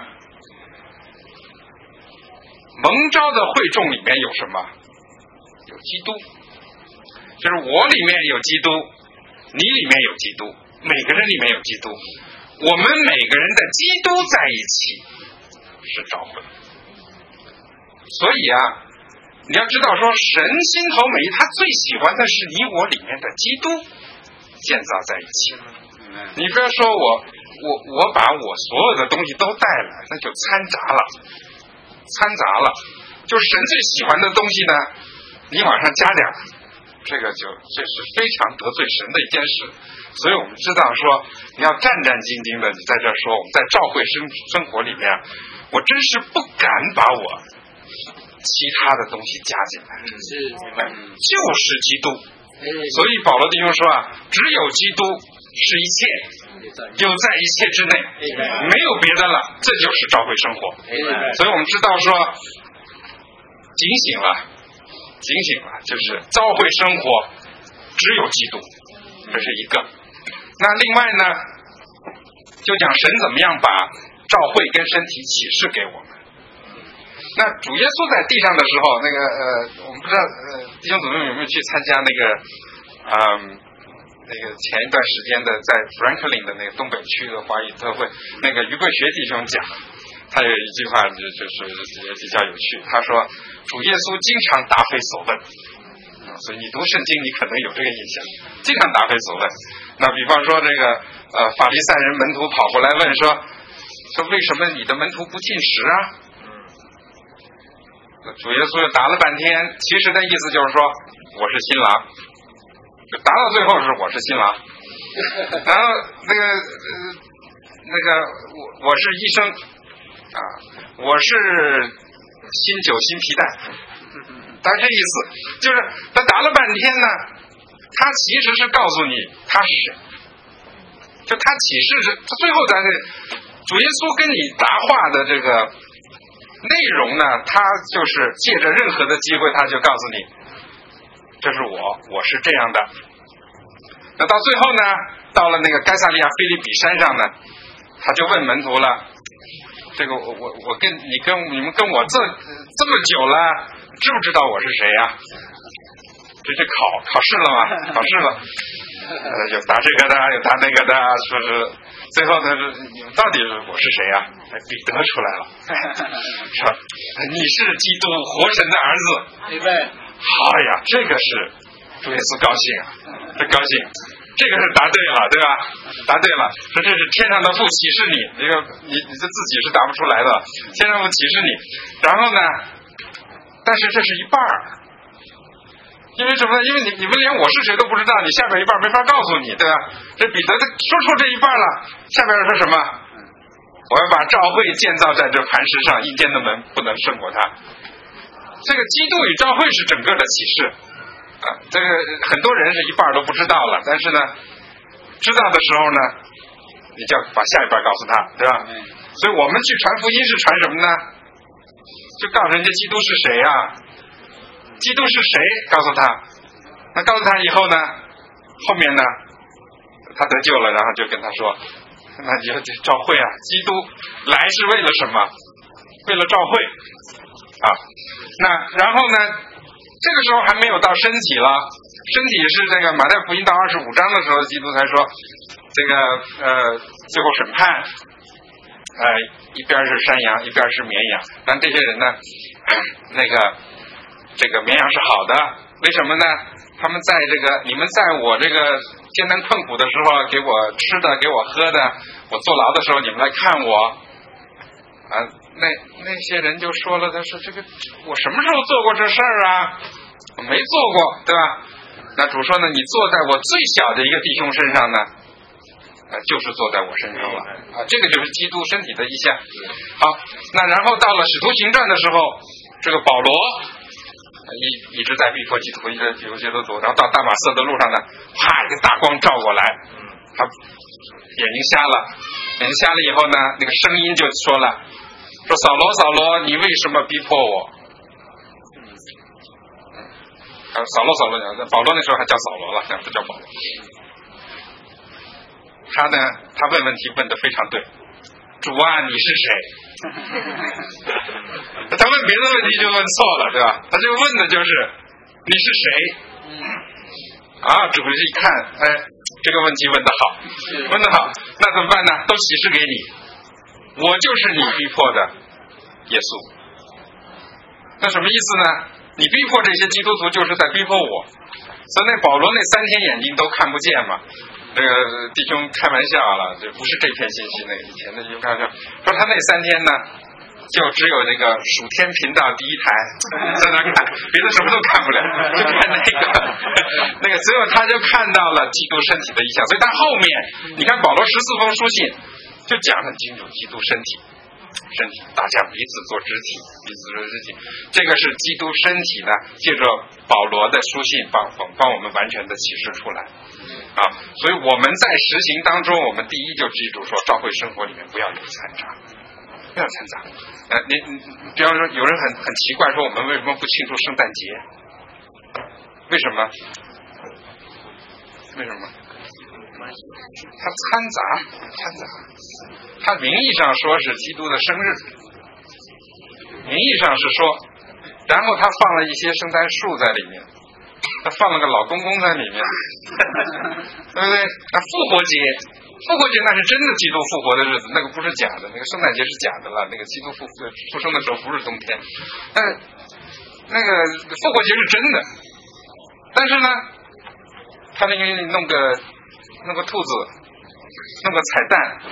蒙召的会众里面有什么？有基督，就是我里面有基督，你里面有基督，每个人里面有基督，我们每个人的基督在一起是召会。所以你要知道说，神心头美意，他最喜欢的是你我里面的基督建造在一起。你不要说我把我所有的东西都带来，那就掺杂了，就是神最喜欢的东西呢，你往上加点，这是非常得罪神的一件事。所以我们知道说，你要战战兢兢的，你在这说，我们在召会生活里面，我真是不敢把我其他的东西加进来，就是基督。所以保罗弟兄说只有基督是一切，就在一切之内，没有别的了，这就是召会生活。所以我们知道说，警醒了，就是召会生活只有基督，这是一个。那另外呢，就讲神怎么样把召会跟身体启示给我们。那主耶稣在地上的时候，我们不知道弟兄姊妹有没有去参加那个前一段时间的在 Franklin 的那个东北区的华语特会，那个于贵学弟兄讲，他有一句话就是也比较有趣，他说主耶稣经常答非所问，所以你读圣经你可能有这个印象，经常答非所问。那比方说这个法利赛人门徒跑过来问说为什么你的门徒不进食啊？主耶稣答了半天，其实的意思就是说我是新郎，答到最后是我是新郎，然后我是医生我是新酒新皮带，大概这意思，就是他答了半天呢，他其实是告诉你他是谁，就他启示是最后主耶稣跟你答话的这个内容呢，他就是借着任何的机会，他就告诉你这是我是这样的。那到最后呢，到了那个该撒利亚腓立比山上呢，他就问门徒了，这个你们跟我这么久了，知不知道我是谁呀？这就考试了嘛，考试了，有答这个的，有答那个的，说是最后呢，你们到底我是谁呀？彼得出来了，说你是基督活神的儿子。好呀，这个是主耶稣高兴这高兴，这个是答对了，对吧？答对了，说这是天上的父启示你，这个你这自己是答不出来的，天上父启示你。然后呢，但是这是一半因为什么呢？因为你们连我是谁都不知道，你下边一半没法告诉你，对吧？这彼得说出这一半了，下边说什么？我要把召会建造在这磐石上，阴间的门不能胜过它。这个基督与召会是整个的启示这个很多人是一半都不知道了，但是呢，知道的时候呢，你就要把下一半告诉他，对吧？所以我们去传福音是传什么呢？就告诉人家基督是谁啊？基督是谁？告诉他，那告诉他以后呢，后面呢，他得救了，然后就跟他说，那你要召会基督来是为了什么？为了召会那然后呢，这个时候还没有到身体了， 身体是这个马太福音到25章的时候，基督才说这个最后审判，一边是山羊，一边是绵羊。但这些人呢，这个绵羊是好的，为什么呢？他们在你们在我这个艰难困苦的时候给我吃的，给我喝的，我坐牢的时候你们来看我。那些人就说了，他说这个我什么时候做过这事儿啊？我没做过，对吧？那主说呢，你坐在我最小的一个弟兄身上呢，就是坐在我身上了这个就是基督身体的意象。好，那然后到了使徒行传的时候，这个保罗一直在逼迫基督，一直逼迫基督徒，然后到大马色的路上呢，啪一个大光照过来，他眼睛瞎了，以后呢，那个声音就说了，说扫罗扫罗，你为什么逼迫我？扫罗，保罗那时候还叫扫罗了，现在不叫保罗。他问问题问得非常对，主啊，你是谁？他问别的问题就问错了，对吧？他就问的就是你是谁？主一看，这个问题问得好，那怎么办呢？都启示给你，我就是你逼迫的耶稣。那什么意思呢？你逼迫这些基督徒就是在逼迫我，所以那保罗那3天眼睛都看不见嘛。那个弟兄开玩笑了，这不是这篇信息，那个以前的弟兄开玩笑说他那3天呢，就只有那个属天频道第1台在那看，别的什么都看不了，就看那个，最后他就看到了基督身体的意象。所以他后面你看保罗14封书信就讲很清楚基督身体，大家彼此做肢体，这个是基督身体呢，借着保罗的书信帮我们完全的启示出来所以我们在实行当中，我们第一就记住说，教会生活里面不要有掺杂，不要掺杂。你比方说有人很奇怪说，我们为什么不庆祝圣诞节？为什么？他掺杂，他名义上说是基督的生日，名义上是说，然后他放了一些圣诞树在里面，他放了个老公公在里面，对不对？复活节那是真的基督复活的日子，那个不是假的，那个圣诞节是假的了，那个基督出生的时候不是冬天，但那个复活节是真的，但是呢，他那个弄个兔子，弄个彩蛋，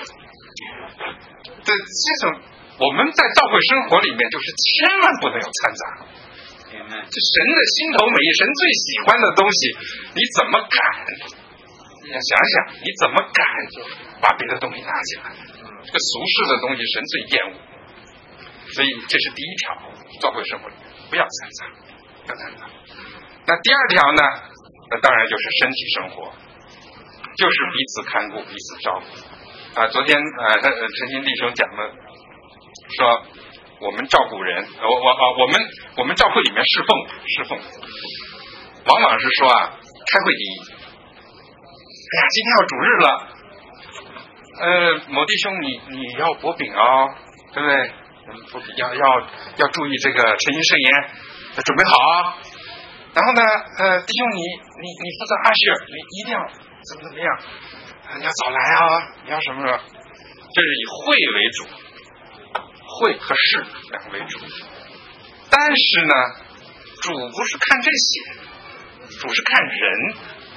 这种我们在教会生活里面就是千万不能有掺杂。这神的心头美意，神最喜欢的东西，你怎么敢？你要想想，你怎么敢把别的东西拿起来？这个俗世的东西，神最厌恶。所以这是第一条，教会生活里面不要掺杂，不要掺杂。那第二条呢？那当然就是身体生活。就是彼此看顾，彼此照顾昨天陈新弟兄讲了，说我们照顾人，我们教会里面侍奉，往往是说开会第一。今天要主日了，某弟兄你要薄饼对不对？薄饼要注意这个诚心圣言，准备好然后呢，弟兄你负责阿雪，你一定要怎么样？你要早来你要什么？就是以会为主，会和事两个为主。但是呢，主不是看这些，主是看人，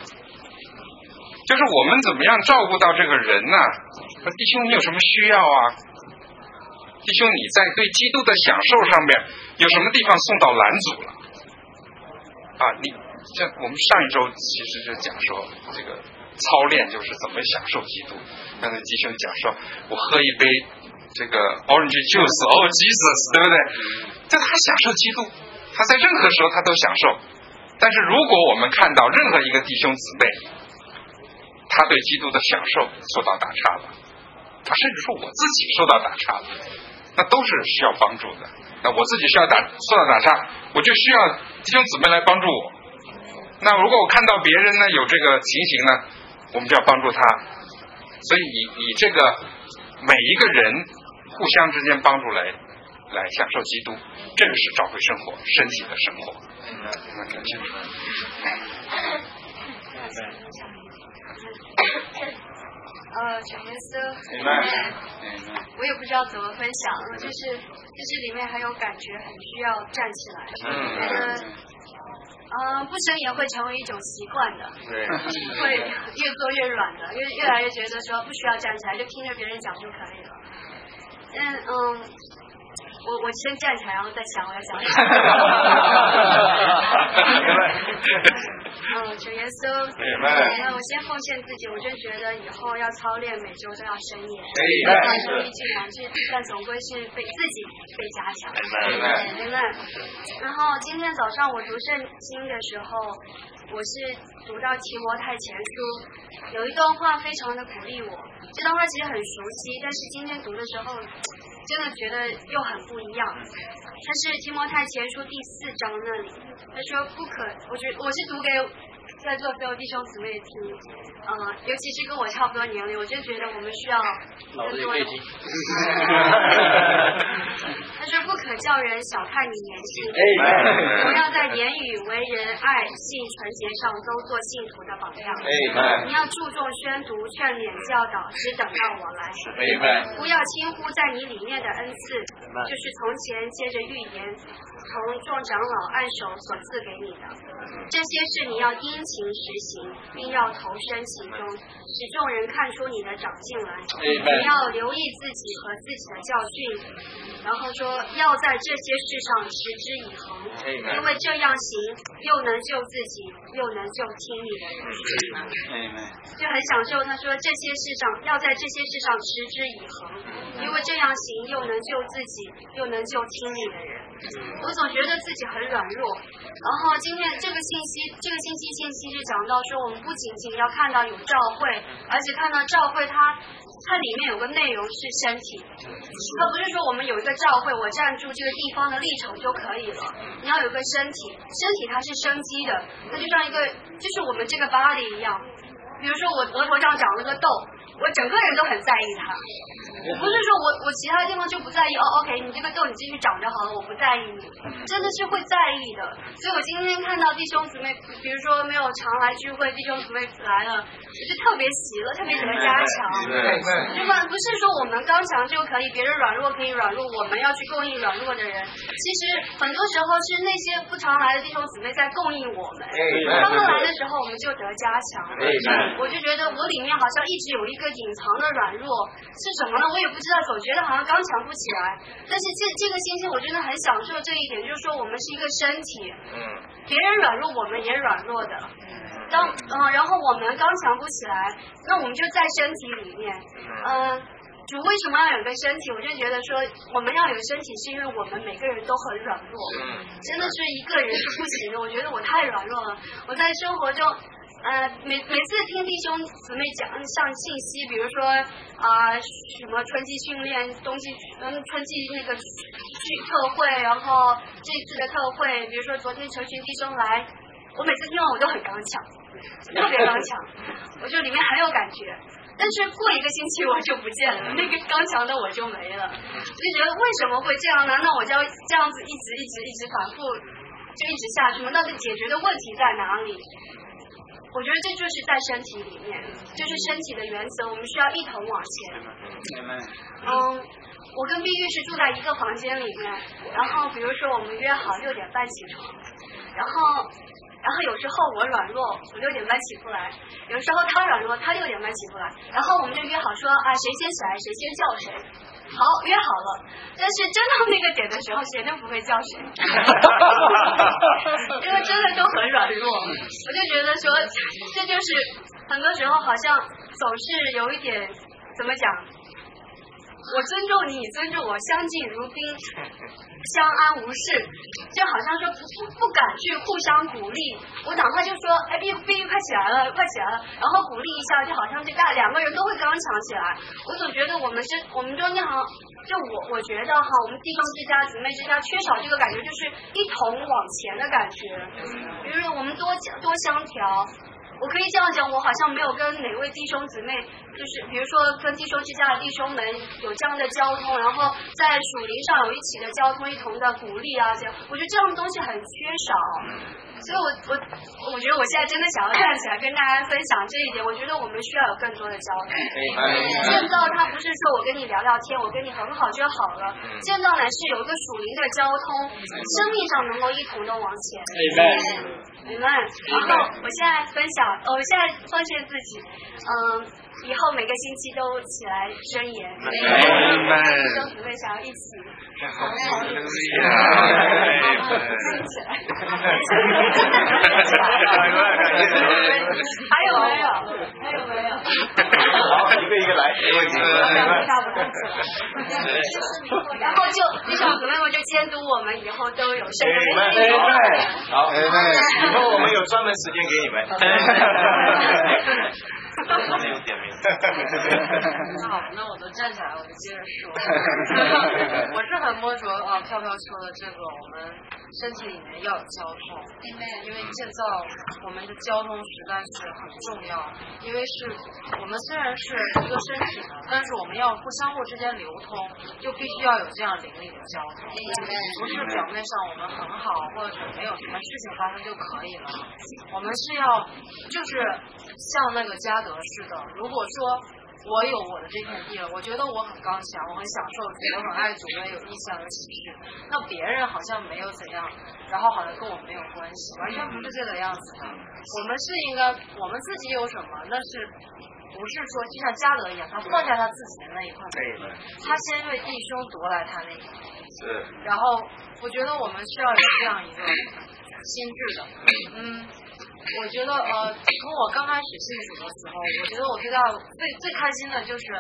就是我们怎么样照顾到这个人呢？弟兄，你有什么需要弟兄，你在对基督的享受上面有什么地方送到拦阻了？你像我们上一周其实就讲说这个操练就是怎么享受基督。刚才弟兄讲说，我喝一杯这个 orange juice， Jesus， 对不对？这他享受基督，他在任何时候他都享受。但是如果我们看到任何一个弟兄姊妹，他对基督的享受受到打岔了，他甚至说我自己受到打岔了，那都是需要帮助的。那我自己受到打岔，我就需要弟兄姊妹来帮助我。那如果我看到别人呢有这个情形呢，我们就要帮助他。所以以这个每一个人互相之间帮助来来享受基督，这个是教会生活身体的生活。感谢主。 主耶稣，我也不知道怎么分享，就是里面很有感觉，很需要站起来。觉得不生也会成为一种习惯的，会越做越软的，越来越觉得说不需要站起来，就听着别人讲就可以了。我先站起来，然后再想我要讲什么。主耶稣，我先奉献自己，我真觉得以后要操练，每周都要深夜，周一去2次，但总归是自己被加强。然后今天早上我读圣经的时候，我是读到提摩太前书，有一段话非常的鼓励我。这段话其实很熟悉，但是今天读的时候，真的觉得又很不一样。它是提摩太前书第4章那里，他说不可，我是读给在座所有弟兄姊妹听，尤其是跟我差不多年龄，我真觉得我们需要更多的。他说不可叫人小看你年轻，我要在言语、为人、爱、性、纯洁上都做信徒的榜样。你要注重宣读、劝勉、教导，只等到我来。不要轻忽在你里面的恩赐，就是从前接着预言，从众长老按手所赐给你的。这些事你要殷勤实行，并要投身其中，使众人看出你的长进来。你要留意自己和自己的教训，然后说要在这些事上持之以恒，因为这样行又能救自己，又能救听你的人。就很享受他说这些事上要在这些事上持之以恒，因为这样行又能救自己，又能救听你的人。我总觉得自己很软弱，然后今天这个星期信息是讲到说，我们不仅仅要看到有教会，而且看到教会它里面有个内容是身体，它不是说我们有一个教会，我站住这个地方的立场就可以了。你要有个身体，身体它是生机的，它就像一个就是我们这个 body 一样。比如说我额头上长了个痘，我整个人都很在意它。不是说我其他地方就不在意OK， 你这个痘你继续长就好了，我不在意你，真的是会在意的。所以我今天看到弟兄姊妹，比如说没有常来聚会，弟兄姊妹来了，就是特别喜乐，特别喜欢加强。对吧？不是说我们刚强就可以，别人软弱可以软弱，我们要去供应软弱的人。其实很多时候是那些不常来的弟兄姊妹在供应我们，他们来的时候我们就得加强。我就觉得我里面好像一直有一个隐藏的软弱，是什么呢？我也不知道，总觉得好像刚强不起来。但是这个星期我真的很享受这一点，就是说我们是一个身体，别人软弱我们也软弱的。然后我们刚强不起来，那我们就在身体里面。主为什么要有个身体？我就觉得说我们要有身体，是因为我们每个人都很软弱，真的是一个人是不行的。我觉得我太软弱了，我在生活中。每次听弟兄姊妹讲上信息，比如说什么春季训练、春季那个特会，然后这次的特会，比如说昨天成群弟兄来，我每次听完我都很刚强，特别刚强，我就里面很有感觉。但是过一个星期我就不见了，那个刚强的我就没了，就觉得为什么会这样呢？那我就要这样子一直反复，就一直下去吗？那个解决的问题在哪里？我觉得这就是在身体里面，就是身体的原则，我们需要一同往前。我跟碧玉是住在一个房间里面，然后比如说我们约好6点半起床，然后有时候我软弱，我6点半起不来，有时候他软弱，他6点半起不来，然后我们就约好说谁先起来谁先叫谁。好，约好了，但是真到那个点的时候，谁都不会叫谁，因为真的都很软弱。我就觉得说，这就是很多时候好像总是有一点怎么讲，我尊重你，你尊重我，相敬如宾，相安无事，就好像说不敢去互相鼓励。我哪怕就说，碧玉快起来了，然后鼓励一下，就好像这两个人都会刚强起来。我总觉得我们中间好像，就我觉得我们弟兄之家、姊妹之家缺少这个感觉，就是一同往前的感觉。比如说我们多相调。 我可以这样讲，我好像没有跟哪位弟兄姊妹，就是比如说跟弟兄之家的弟兄们有这样的交通，然后在属灵上有一起的交通，一同的鼓励啊，这样，我觉得这样的东西很缺少。所以我觉得我现在真的想要站起来跟大家分享这一点。我觉得我们需要有更多的交通。建造它不是说我跟你聊聊天，我跟你很好就好了。建造乃是有一个属灵的交通，生命上能够一同的往前。Amen。然后我现在分享，我现在奉献自己，以后每个星期都起来宣言。弟兄姊妹想要一起。还有没有？ 好，一个一个来，没问题。 然后就弟兄姊妹们就监督我们以后都有圣灵。 好，以后我们有专门时间给你们。 没有点名。 好，那我就站起来，我就接着说。我是很摸着飘飘说的这个，我们身体里面要有交通，因为建造我们的交通实在是很重要。因为我们虽然是一个身体的，但是我们要相互之间流通，就必须要有这样灵里的交通，不是表面上我们很好或者没有什么事情发生就可以了。我们是要就是像那个加德似的，如果说我有我的这片地了，我觉得我很刚强，我很享受主，我很爱主，我也有意向有启示，那别人好像没有怎样，然后好像跟我没有关系，完全不是这个样子的。我们是应该我们自己有什么，那是不是说就像加德一样，他放下他自己的那一块，他先为弟兄夺来他那一块，然后我觉得我们需要有这样一个心智的。我觉得从我刚开始信主的时候，我觉得我最开心的就是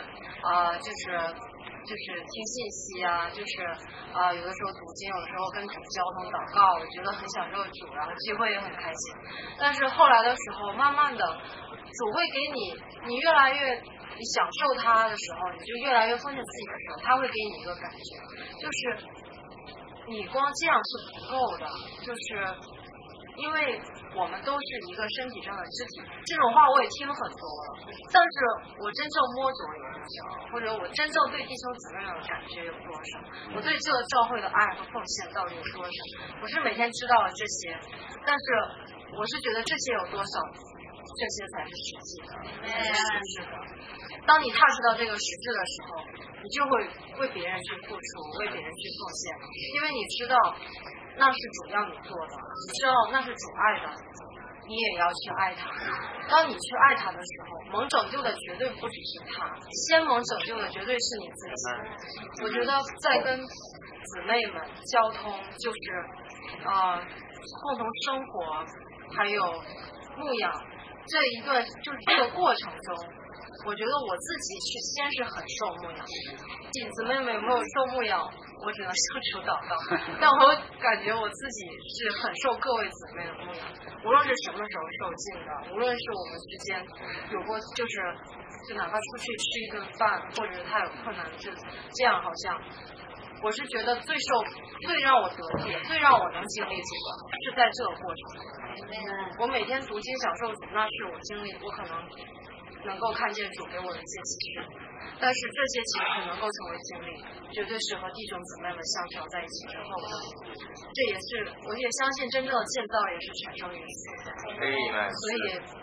听信息啊，有的时候读经，有的时候跟主交通祷告，我觉得很享受主，然后聚会也很开心。但是后来的时候，慢慢的主会给你越来越你享受它的时候，你就越来越奉献自己的时候，他会给你一个感觉，就是你光这样是不够的，就是因为我们都是一个身体上的肢体，这种话我也听很多了，但是我真正摸着有多少，或者我真正对弟兄姊妹的感觉有多少，我对这个教会的爱和奉献到底有多少？我是每天知道了这些，但是我是觉得这些有多少，这些才是实际的，实质的。当你踏实到这个实质的时候，你就会为别人去付出，为别人去奉献，因为你知道那是主要你做的，你知道那是主爱的，你也要去爱他。当你去爱他的时候，蒙拯救的绝对不只是他，先蒙拯救的绝对是你自己。我觉得在跟姊妹们交通，就是共同生活，还有牧养这个过程中，我觉得我自己先是很受牧养，姊妹们有没有受牧养？我只能向主祷告，但我感觉我自己是很受各位姊妹的牧养，无论是什么时候受尽的，无论是我们之间有过就哪怕出去吃一顿饭，或者是他有困难，就这样，好像我是觉得最让我得力，最让我能经历主的是在这个过程。我每天读经享受主，那是我经历，我可能够看见主给我的一些启示，但是这些启示能够成为经历，绝对是和弟兄姊妹们相调在一起之后的。这也是我也相信真正的建造也是产生于此的。所以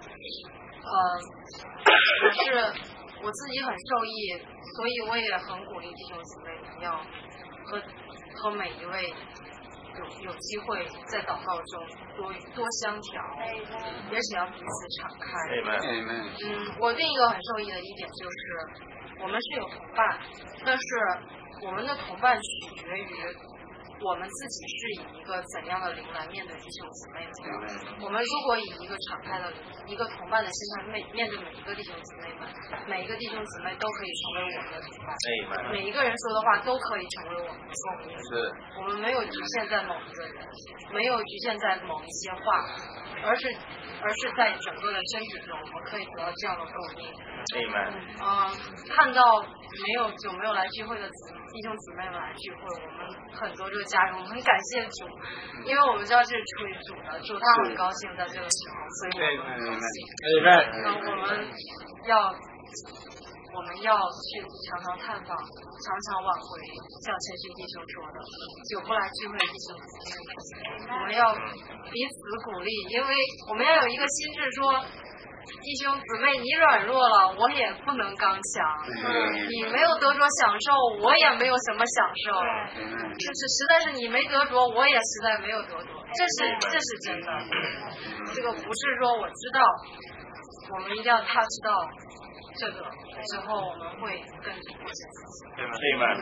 我自己很受益，所以我也很鼓励弟兄姊妹们要和每一位有机会在祷告中多相调，也是要彼此敞开。我另一个很受益的一点就是，我们是有同伴，但是我们的同伴取决于我们自己是以一个怎样的灵来面对弟兄姊妹们。我们如果以一个敞开的一个同伴的心态面对每一个弟兄姊妹们，每一个弟兄姊妹都可以成为我们的同伴，每一个人说的话都可以成为我们的供应。我们没有局限在某一个人，没有局限在某一些话，而是在整个的身体中，我们可以得到这样的供应。看到没有来聚会的弟兄姊妹们来聚会，我们很多这个家人，我们很感谢主，因为我们知道这是出于主的，主他很高兴在这个时候，所以我们很高兴。我们要去常常探访，常常挽回，像陈旭弟兄说的，久不来聚会弟兄姊妹，我们要彼此鼓励，因为我们要有一个心智说，弟兄姊妹，你软弱了，我也不能刚强。你没有得着享受，我也没有什么享受。就是实在是你没得着，我也实在没有得着。这是真的。这个不是说我知道，我们一定要他知道这个之后，我们会更主动。 对吗？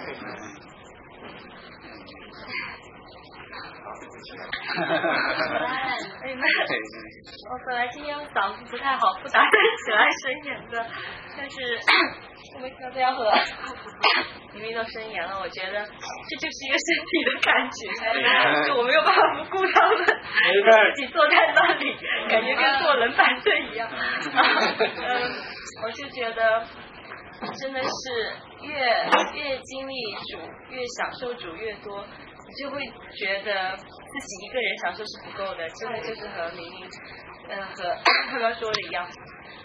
我本来今天嗓子不太好，不打算起来申言的，但是我没想到要和你们都申言了，我觉得这就是一个身体的感觉，就我没有办法不顾他们，自己坐在那里，感觉跟坐冷板凳一样。我就觉得真的是越经历主，越享受主越多，你就会觉得自己一个人享受是不够的，真的就是和明明和刚刚说的一样，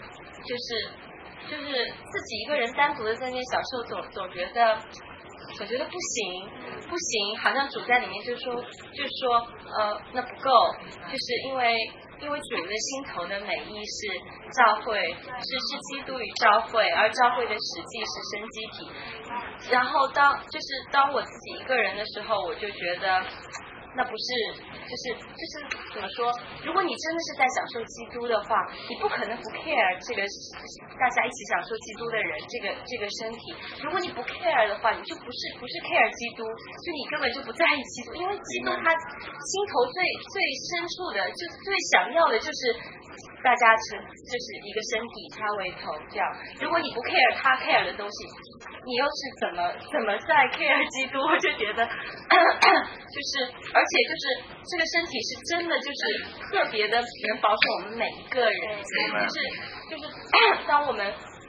就是自己一个人单独的在那享受，总觉得不行，好像主在里面就说那不够，就是因为主的心头的美意是教会，是基督与教会，而教会的实际是生机体。然后当我自己一个人的时候，我就觉得那不是，就是怎么说？如果你真的是在享受基督的话，你不可能不 care 这个大家一起享受基督的人这个身体。如果你不 care 的话，你就不是 care 基督，就你根本就不在意基督，因为基督他心头最深处的，就最想要的就是大家就是一个身体，他为头这样。如果你不 care 他 care 的东西，你又是怎么在 care 基督？我就觉得而且就是这个身体是真的就是特别的能保守我们每一个人，就是当我们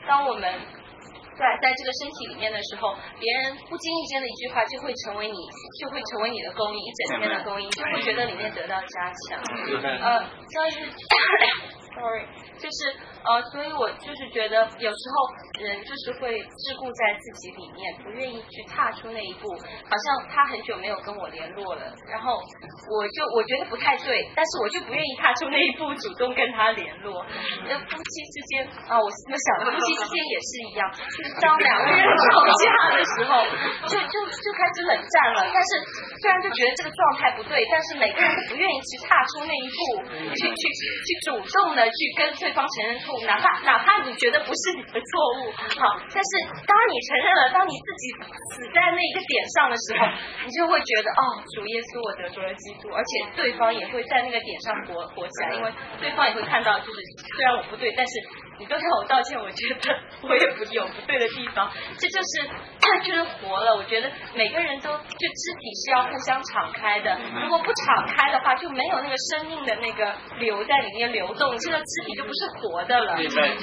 在这个身体里面的时候，别人不经意间的一句话就会成为你的供应，一整天的供应，就会觉得里面得到加强。sorry， 所以我就是觉得有时候人就是会桎梏在自己里面，不愿意去踏出那一步，好像他很久没有跟我联络了，然后我觉得不太对，但是我就不愿意踏出那一步，主动跟他联络。夫妻之间我这么想的，夫妻之间也是一样，就是当两个人吵架的时候，就开始冷战了。但是虽然就觉得这个状态不对，但是每个人都不愿意去踏出那一步，去主动的去跟对方承认错误，哪怕你觉得不是你的错误，好，但是当你承认了，当你自己死在那一个点上的时候，你就会觉得主耶稣，我得着了基督，而且对方也会在那个点上活起来，因为对方也会看到，就是虽然我不对，但是你都向我道歉，我觉得我也有不对的地方，这就是活了。我觉得每个人都就肢体是要互相敞开的，如果不敞开的话，就没有那个生命的那个流在里面流动，这个肢体就不是活的了，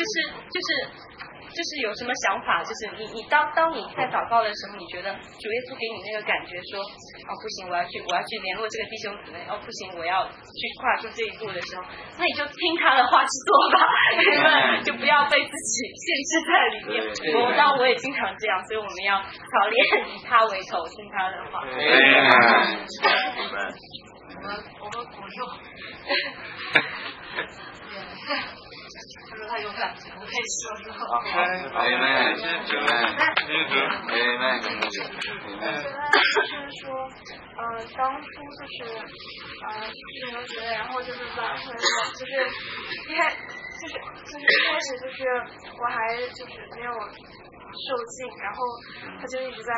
就是有什么想法，就是你当你在祷告的时候，你觉得主耶稣给你那个感觉说，不行，我要去联络这个弟兄姊妹，不行，我要去跨出这一步的时候，那你就听他的话去做吧，就不要被自己限制在里面。我也经常这样，所以我们要操练以他为头，听他的话。 我们鼓励。他有感觉，我可以说。 就是说，当初就是留学，然后就是挽回我，就是一开始就是我还就是没有受浸，然后他就一直在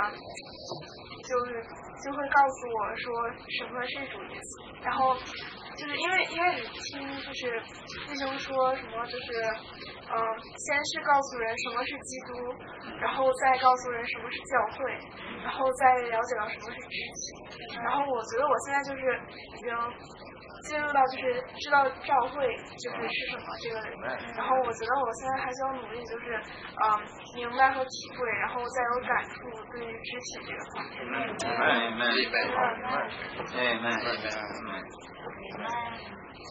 就会告诉我说什么是主耶稣，然后就是因为一开始听就是弟兄说什么就是先是告诉人什么是基督，然后再告诉人什么是教会，然然后再了解到什么是知己，然后我觉得我现在就是已经进入到就是知道教会就是什么这个，然后我觉得我现在还需要努力，就是明白和体会，然后再有感触对于肢体这个方面。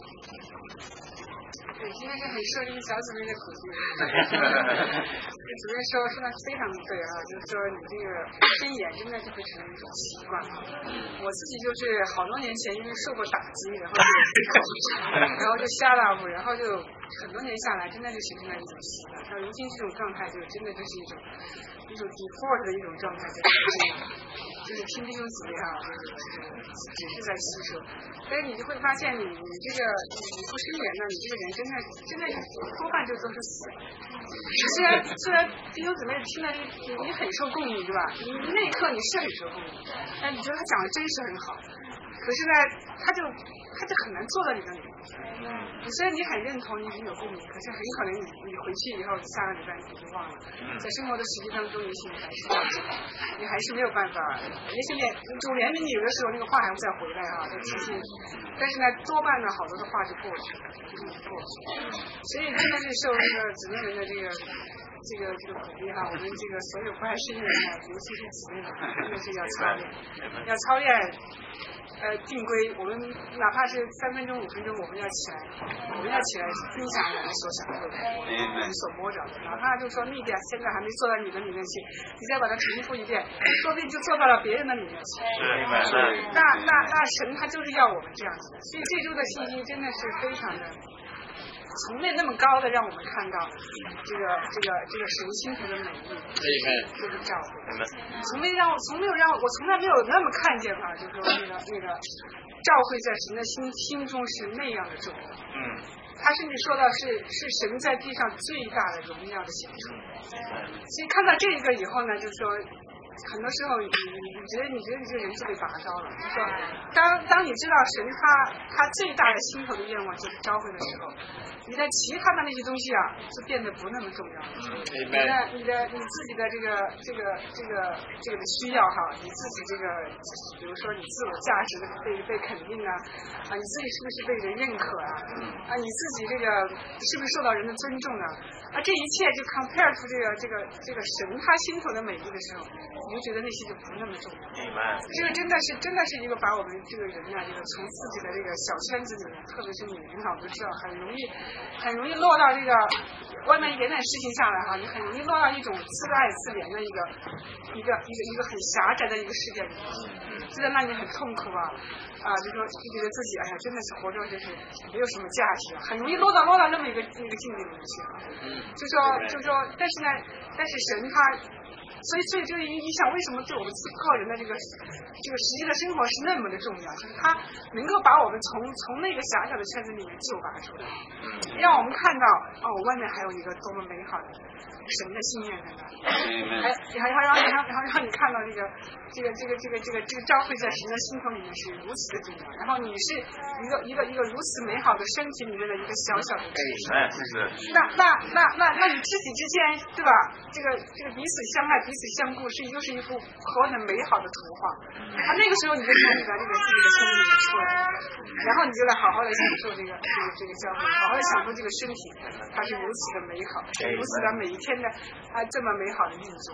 对，今天是很受这个小姊妹的鼓励。这主任说的非常对啊，就是说你这个睁眼真的就会成为一种习惯啊。我自己就是好多年前因为受过打击，然后就瞎打呼，然后就很多年下来，真的就形成了一种习惯。像如今这种状态，就真的就是一种 default 的一种状态，就是听弟兄姊妹啊，只是在吸收。但是你就会发现你这个你不伸延呢，你这个人真的多半就都是死。虽然弟兄姊妹听了你很受共鸣，对吧？你那一刻你是很受共鸣，但你觉得他讲的真是很好，可是呢，他就很难做到你的里面。虽然你很认同，你很有共鸣，可是很可能你回去以后下个礼拜你就忘了，在生活的实际当中，也许你还是没有办法。也许主怜悯你有的时候那个话还会再回来哈，再提醒你，但是呢，多半呢好多的话就过去了，所以真的是受这个姊妹们的这个鼓励哈，我们这个所有不爱生人呢，尤其是姊妹们，真的是要操练。定规，我们哪怕是3分钟、5分钟，我们要起来分享我们所享受的，我们所摸着的，哪怕就是说那点现在还没做到你的里面去，你再把它重复一遍，说不定就做到了别人的里面去。那神他就是要我们这样子的，所以这周的信息真的是非常的。从未那么高的让我们看到这个神心头的美丽，这个照顾，从来没有那么看见哈，就是说那个照会在神的心中是那样的重要。他甚至说到是神在地上最大的荣耀的显出。所以看到这个以后呢，就是说。很多时候，你觉得你这个人就被拔高了。就说当你知道神他最大的心头的愿望就是召会的时候，你的其他的那些东西啊，就变得不那么重要了。你自己的这个的需要哈，你自己这个，比如说你自我价值的被肯定啊，你自己是不是被人认可啊，你自己这个是不是受到人的尊重啊，这一切就 compare 出这个神他心头的美丽的时候。你就觉得那些就不那么重要。这个真的是一个把我们这个人啊，这个从自己的这个小圈子里面，特别是女人哈，我们都知道很容易落到这个外面一点点事情下来哈，你很容易落到一种自爱自怜的一个很狭窄的一个世界里面，就在那里很痛苦就说就觉得自己哎呀真的是活着就是没有什么价值，很容易落到那么一个境地里面去。就说，但是神他。所以这个影响为什么对我们个人的这个实际的生活是那么的重要？就是它能够把我们从那个狭小的圈子里面救拔出来，让我们看到外面还有一个多么美好的神的心愿在那里，还让你看到这个召会在神的心头里面是如此的重要，然后你是一个如此美好的身体里面的一个小小的肢体，那你肢体之间对吧？这个彼此相爱。彼此相顾就是一幅何等美好的图画，那个时候你就从你的这个自己的生命里面出来了，然后你就来好好的享受这个教会，好好的享受这个身体，它是如此的美好，如此的每一天的这么美好的运作。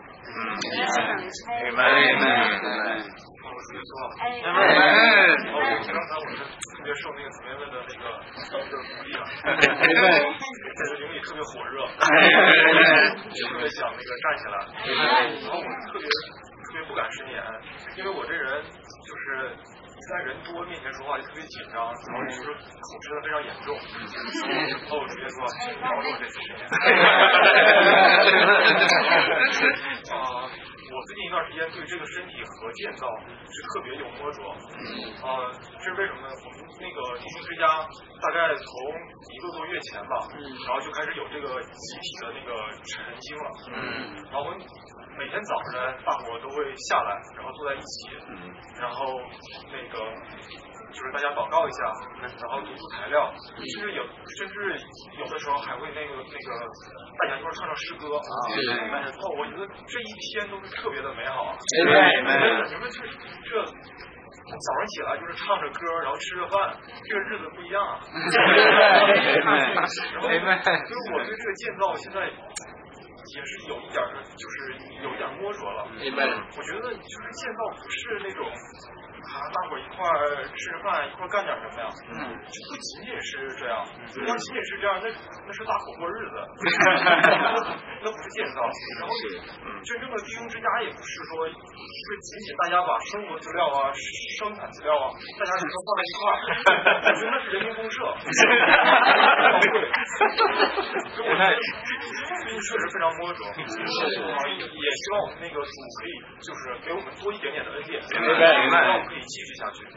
刚才我是特别受那个姊妹们的那个鼓励啊，在这灵里特别火热，也特别想那个站起来，然后我特别不敢失眠，因为我这人就是在人多面前说话就特别紧张，然后就是口吃的非常严重，然后我直接说饶了我这次失眠。我最近一段时间对这个身体和建造是特别有摸着，这是为什么呢？我们那个弟兄之家大概从1个多月前吧，然后就开始有这个集体的那个晨经了，然后我们每天早晨大伙都会下来，然后坐在一起，然后那个就是大家祷告一下，然后读材料，甚至有的时候还会那个大家一块唱唱诗歌我觉得这一天都是特别的美好。你们这早上起来就是唱着歌，然后吃着饭，这个日子不一样。然后就是我对这个建造现在也是有一点摸着了。我觉得就是建造不是那种大伙一块吃着饭，一块干点什么呀？不仅仅是这样，要仅仅是这样，那是大伙过日子，那不是建造。然后真正的弟兄之家也不是说仅仅大家把生活资料啊、生产资料啊，大家全都放在一块儿，我觉得那是人民公社。确实非常摸着，也希望我们那个主可以就是给我们多一点点的恩典，让我们可以继续下去。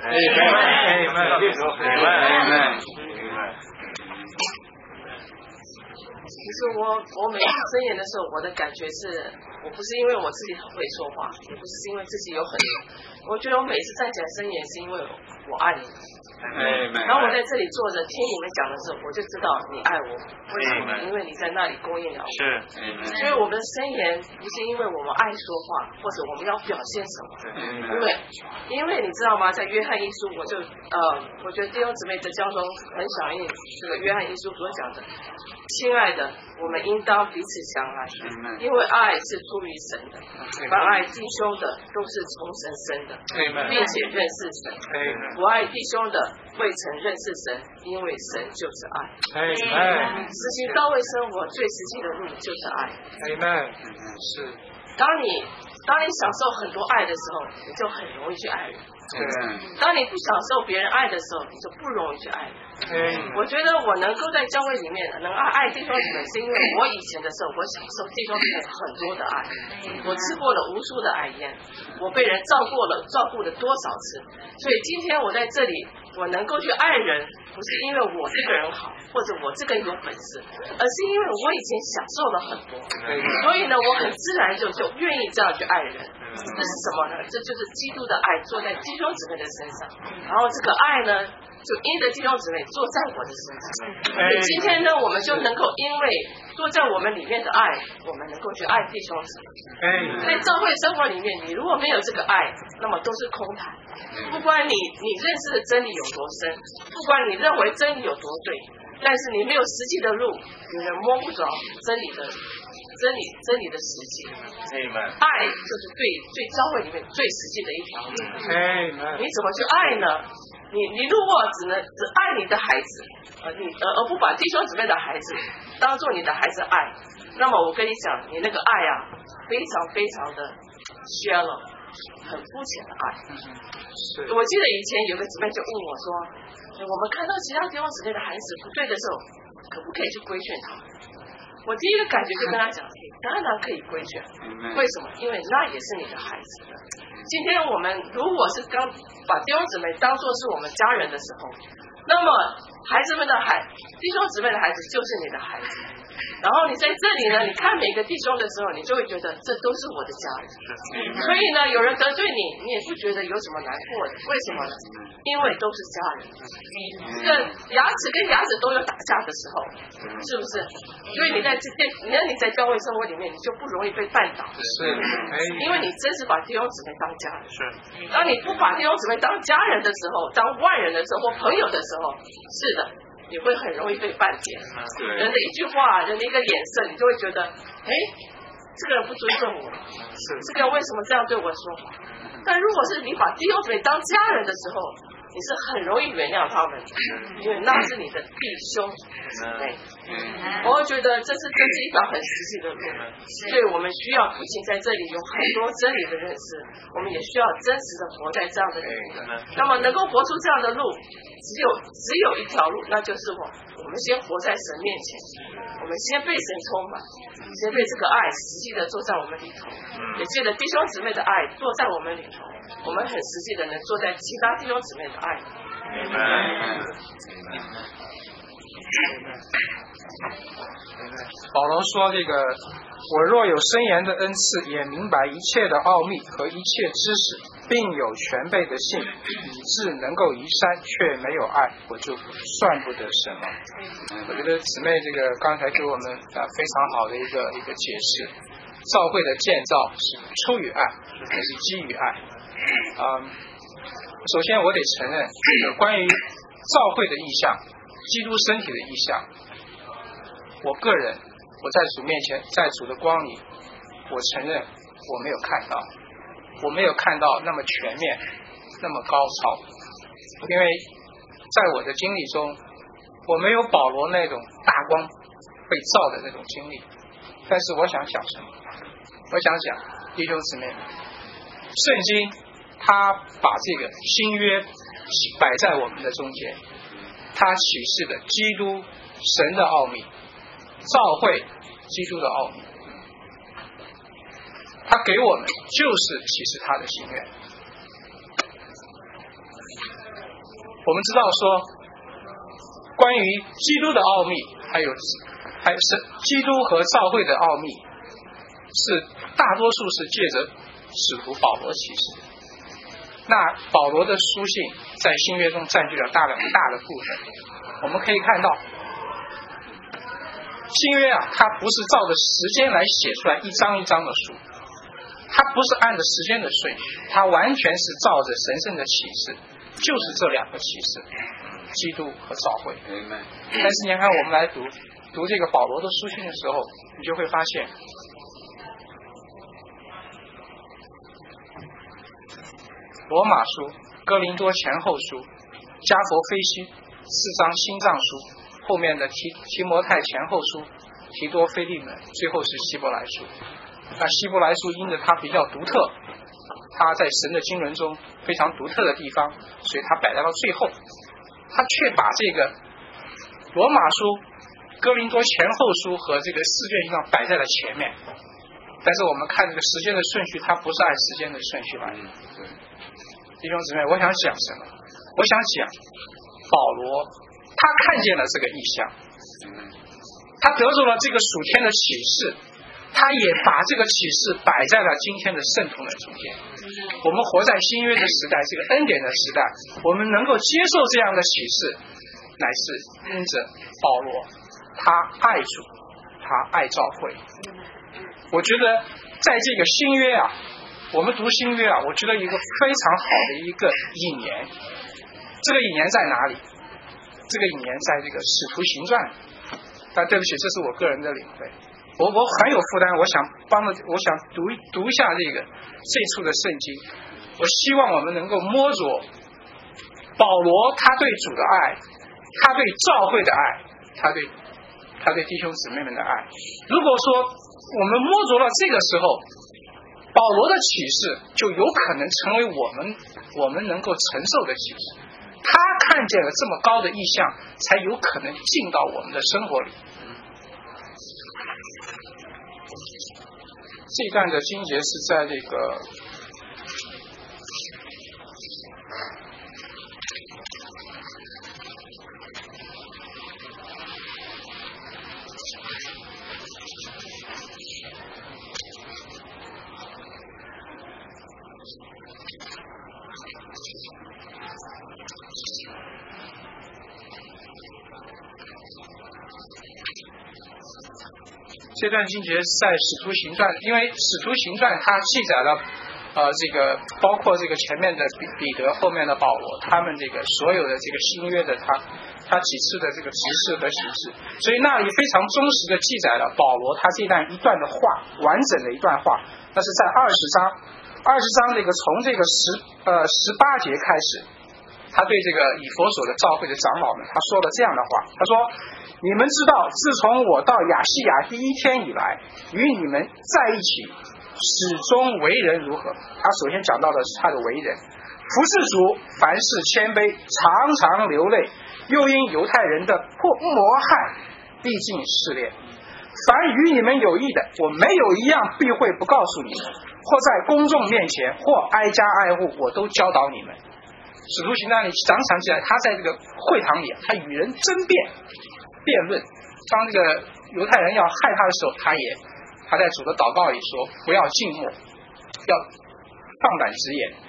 其实我每次申言的时候，我的感觉是，我不是因为我自己很会说话，也不是因为自己有很，我觉得我每次站起来申言是因为我爱你。然后我在这里坐着听你们讲的时候，我就知道你爱我。为什么？因为你在那里供应了我。所以我们的申言不是因为我们爱说话，或者我们要表现什么。因为你知道吗？在约翰一书，我觉得弟兄姊妹的交通很响应这个约翰一书所讲的。亲爱的，我们应当彼此相爱，因为爱是出于神的。凡爱弟兄的都是从神生的，并且认识神。不爱弟兄的未曾认识神，因为神就是爱。实行到位生活最实际的路就是爱。是。当你享受很多爱的时候，你就很容易去爱人。当你不享受别人爱的时候，你就不容易去爱人。我觉得我能够在教会里面能爱弟兄姊妹，是因为我以前的时候，我享受弟兄姊妹很多的爱，我吃过了无数的爱宴，我被人照顾了多少次。所以今天我在这里，我能够去爱人，不是因为我这个人好，或者我这个人有本事，而是因为我以前享受了很多，所以呢，我很自然就愿意这样去爱人。这是什么呢？这就是基督的爱坐在弟兄姊妹的身上，然后这个爱呢，就因着弟兄姊妹坐在我的身上。今天呢，我们就能够因为坐在我们里面的爱，我们能够去爱弟兄姊妹。在教会生活里面，你如果没有这个爱，那么都是空谈。不管你认识的真理有多深，不管你认为真理有多对，但是你没有实际的路，你也摸不着真理的实际。爱就是对教会里面最实际的一条路。你怎么去爱呢？你如果只爱你的孩子，而不把弟兄姊妹的孩子当做你的孩子爱，那么我跟你讲，你那个爱啊，非常非常的shallow，很肤浅的爱。我记得以前有个姊妹就问我说，我们看到其他弟兄姊妹的孩子不对的时候，可不可以去规劝他们？我第一个感觉就跟他讲，当然可以规劝。为什么？因为那也是你的孩子。今天我们如果是刚把弟兄姊妹当作是我们家人的时候，那么弟兄姊妹的孩子就是你的孩子。然后你在这里呢，你看每个弟兄的时候，你就会觉得这都是我的家人。所以呢，有人得罪你，你也不觉得有什么难过的。为什么呢？因为都是家人。这牙齿跟牙齿都有打架的时候，是不是？所以你在教会生活里面，你就不容易被绊倒。因为你真是把弟兄姊妹当家人。当你不把弟兄姊妹当家人的时候，当外人的时候，或朋友的时候，是的。你会很容易被绊跌，人的一句话，人的一个脸色，你就会觉得，这个人不尊重我，这个人为什么这样对我说话？但如果是你把弟兄姊妹当家人的时候，你是很容易原谅他们，因为那是你的弟兄姊妹。我会觉得这是一条很实际的路，所以我们需要不仅在这里有很多真理的认识，我们也需要真实的活在这样的路。那么能够活出这样的路，只有一条路，那就是我们先活在神面前，我们先被神充满，先被这个爱实际的坐在我们里头，也借着弟兄姊妹的爱坐在我们里头，我们很实际的能坐在其他弟兄姊妹的爱里。 保罗说这个，我若有深言的恩赐，也明白一切的奥秘和一切知识， 并有全备的信，以致能够移山，却没有爱，我就算不得什么。我觉得姊妹这个刚才给我们非常好的一个解释，教会的建造是出于爱，也是基于爱。首先我得承认，关于教会的意象，基督身体的意象，我个人我在主面前，在主的光里，我承认我没有看到，我没有看到那么全面，那么高超，因为在我的经历中，我没有保罗那种大光被照的那种经历。但是我想讲什么？我想讲弟兄姊妹，圣经他把这个新约摆在我们的中间，他启示的基督神的奥秘，教会基督的奥秘，他给我们就是启示他的心愿。我们知道说，关于基督的奥秘，还有基督和教会的奥秘，是大多数是借着使徒保罗启示的。那保罗的书信在新约中占据了大的部分。我们可以看到，新约它不是照着时间来写出来一张一张的书，它不是按照时间的顺序，它完全是照着神圣的启示，就是这两个启示，基督和教会。但是你看，我们来读这个保罗的书信的时候，你就会发现，罗马书、哥林多前后书、加佛非西4章心脏书，后面的提摩太前后书、提多非利门，最后是希伯来书。那希伯来书因着它比较独特，它在神的经纶中非常独特的地方，所以它摆在了最后。它却把这个罗马书、哥林多前后书和这个四卷经上摆在了前面。但是我们看这个时间的顺序，它不是按时间的顺序来的。弟兄姊妹，我想讲什么？我想讲保罗他看见了这个异象，他得着了这个属天的启示，他也把这个启示摆在了今天的圣徒的中间。我们活在新约的时代，这个恩典的时代，我们能够接受这样的启示，乃是因着保罗他爱主，他爱教会。我觉得在这个新约啊，我们读新约啊，我觉得一个非常好的一个引言。这个引言在哪里？这个引言在这个使徒行传。但对不起，这是我个人的领会。我很有负担，我想读一下这处的圣经。我希望我们能够摸着保罗他对主的爱，他对教会的爱，他对弟兄姊妹们的爱。如果说我们摸着了这个时候，保罗的启示就有可能成为我们能够承受的启示。他看见了这么高的意象，才有可能进到我们的生活里。这一段的经节是在这个这段经节是在使徒行传，因为使徒行传它记载了这个包括这个前面的彼得，后面的保罗，他们这个所有的这个新约的他几次的这个执事和行事，所以那里非常忠实的记载了保罗他这一段的话，完整的一段话。那是在20章这个从这个18节开始，他对这个以弗所的教会的长老们，他说了这样的话，他说：你们知道，自从我到亚细亚第一天以来，与你们在一起，始终为人如何？他首先讲到的是他的为人，服侍主，凡事谦卑，常常流泪，又因犹太人的迫害，历尽试炼。凡与你们有益的，我没有一样避讳不告诉你们，或在公众面前，或挨家挨户，我都教导你们。使徒行传里常常记载，他在这个会堂里，他与人争辩论。当这个犹太人要害他的时候，他在主的祷告里说：不要静默，要放胆直言。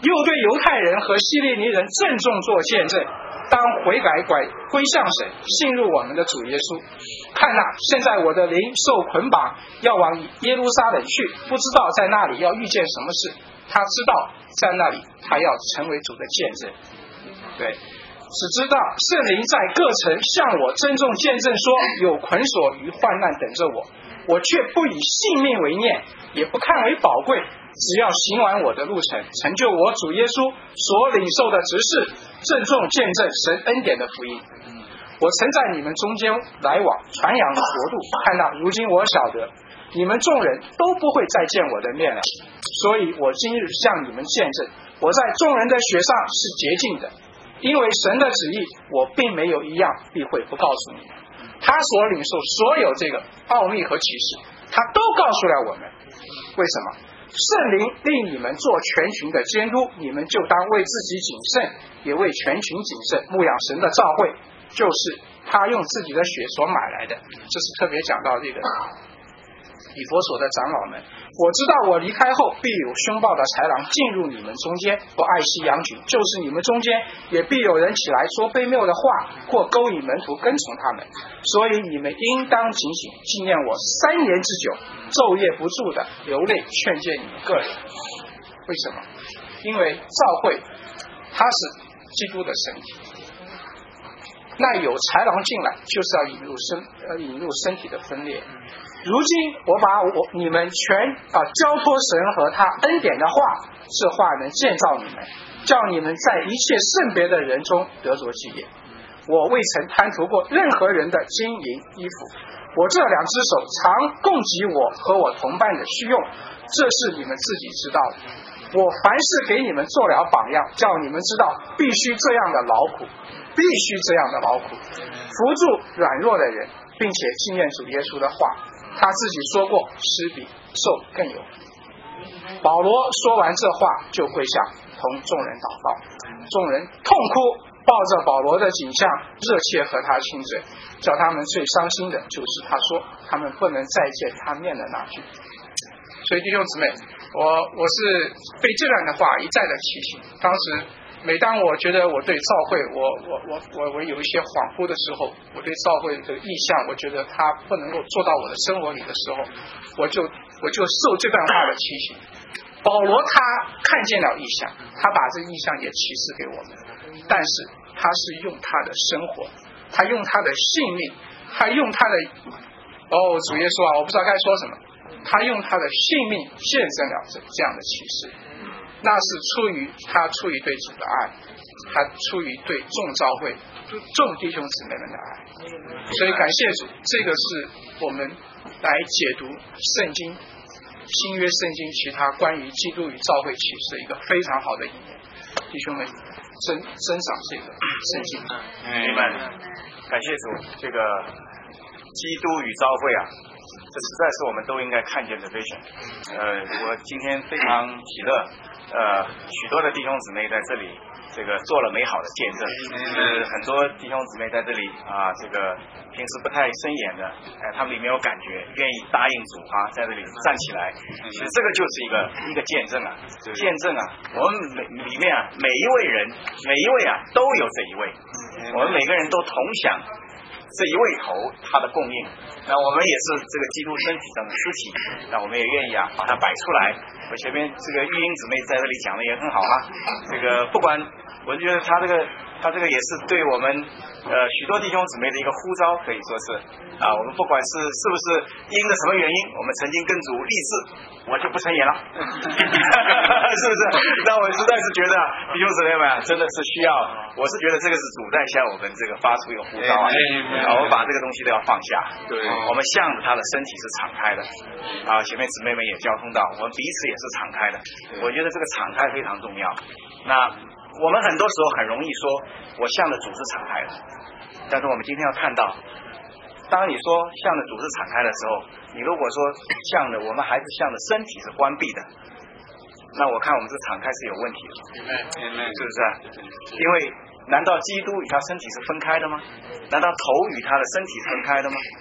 又对犹太人和希利尼人郑重做见证，当悔改归向神，信入我们的主耶稣。看哪，现在我的灵受捆绑，要往耶路撒冷去，不知道在那里要遇见什么事。他知道在那里他要成为主的见证。对，只知道圣灵在各城向我郑重见证说，有捆锁与患难等着我，我却不以性命为念，也不看为宝贵，只要行完我的路程，成就我主耶稣所领受的职事，郑重见证神恩典的福音。我曾在你们中间来往传扬的国度，看到如今我晓得你们众人都不会再见我的面了，所以我今日向你们见证，我在众人的血上是洁净的，因为神的旨意我并没有一样避讳不告诉你们。他所领受所有这个奥秘和启示，他都告诉了我们。为什么？圣灵令你们做全群的监督，你们就当为自己谨慎，也为全群谨慎，牧养神的召会，就是他用自己的血所买来的。这是特别讲到这个以弗所的长老们，我知道我离开后必有凶暴的豺狼进入你们中间，不爱惜羊群，就是你们中间也必有人起来说悖谬的话，或勾引门徒跟从他们。所以你们应当警醒，纪念我3年之久，昼夜不住的流泪劝诫你们个人。为什么？因为召会它是基督的身体，那有豺狼进来，就是要引入身体的分裂。如今我把你们全交托神和他恩典的话，这话能建造你们，叫你们在一切圣别的人中得着基业。我未曾贪图过任何人的金银衣服，我这2只手常供给我和我同伴的需用，这是你们自己知道的。我凡事给你们做了榜样，叫你们知道必须这样的劳苦，必须这样的劳苦，扶助软弱的人，并且纪念主耶稣的话，他自己说过，施比受更有。保罗说完这话，就跪下同众人祷告，众人痛哭，抱着保罗的颈项，热切和他亲嘴。叫他们最伤心的就是他说他们不能再见他面的那句。所以弟兄姊妹，我是被这样的话一再的提醒。当时每当我觉得我对召会我有一些恍惚的时候，我对召会的意向我觉得它不能够做到我的生活里的时候，我就受这段话的提醒。保罗他看见了意象，他把这意象也启示给我们，但是他是用他的生活，他用他的性命，他用他的主耶稣啊，我不知道该说什么，他用他的性命见证了这样的启示。那是出于对主的爱，他出于对众召会众弟兄姊妹们的爱。所以感谢主，这个是我们来解读圣经新约圣经其他关于基督与召会启示的一个非常好的引言。弟兄们珍赏这个圣经。 感谢主，这个基督与召会啊，这实在是我们都应该看见的 vision。我今天非常喜乐，许多的弟兄姊妹在这里这个做了美好的见证，很多弟兄姊妹在这里啊，这个平时不太伸眼的，他们里面有感觉，愿意答应主啊，在这里站起来，其实这个就是一个见证啊，见证啊，我们里面啊，每一位人，每一位啊，都有这一位，我们每个人都同享这一位头他的供应，那我们也是这个基督身体上的肢体，那我们也愿意啊把它摆出来。我前面这个玉英姊妹在这里讲的也很好啊，这个不管我觉得他这个也是对我们许多弟兄姊妹的一个呼召，可以说是啊，我们不管是不是因着什么原因，我们曾经跟主立志，我就不成言了，是不是？那我实在是觉得弟兄姊妹们真的是需要，我是觉得这个是主在向我们这个发出一个呼召啊，我们把这个东西都要放下，对，我们向着他的身体是敞开的啊，前面姊妹们也交通到，我们彼此也是敞开的，我觉得这个敞开非常重要。那我们很多时候很容易说我向着主是敞开的，但是我们今天要看到，当你说向着主是敞开的时候，你如果说向着我们还是向着身体是关闭的，那我看我们这敞开是有问题的，是不是？因为难道基督与他身体是分开的吗？难道头与他的身体是分开的吗？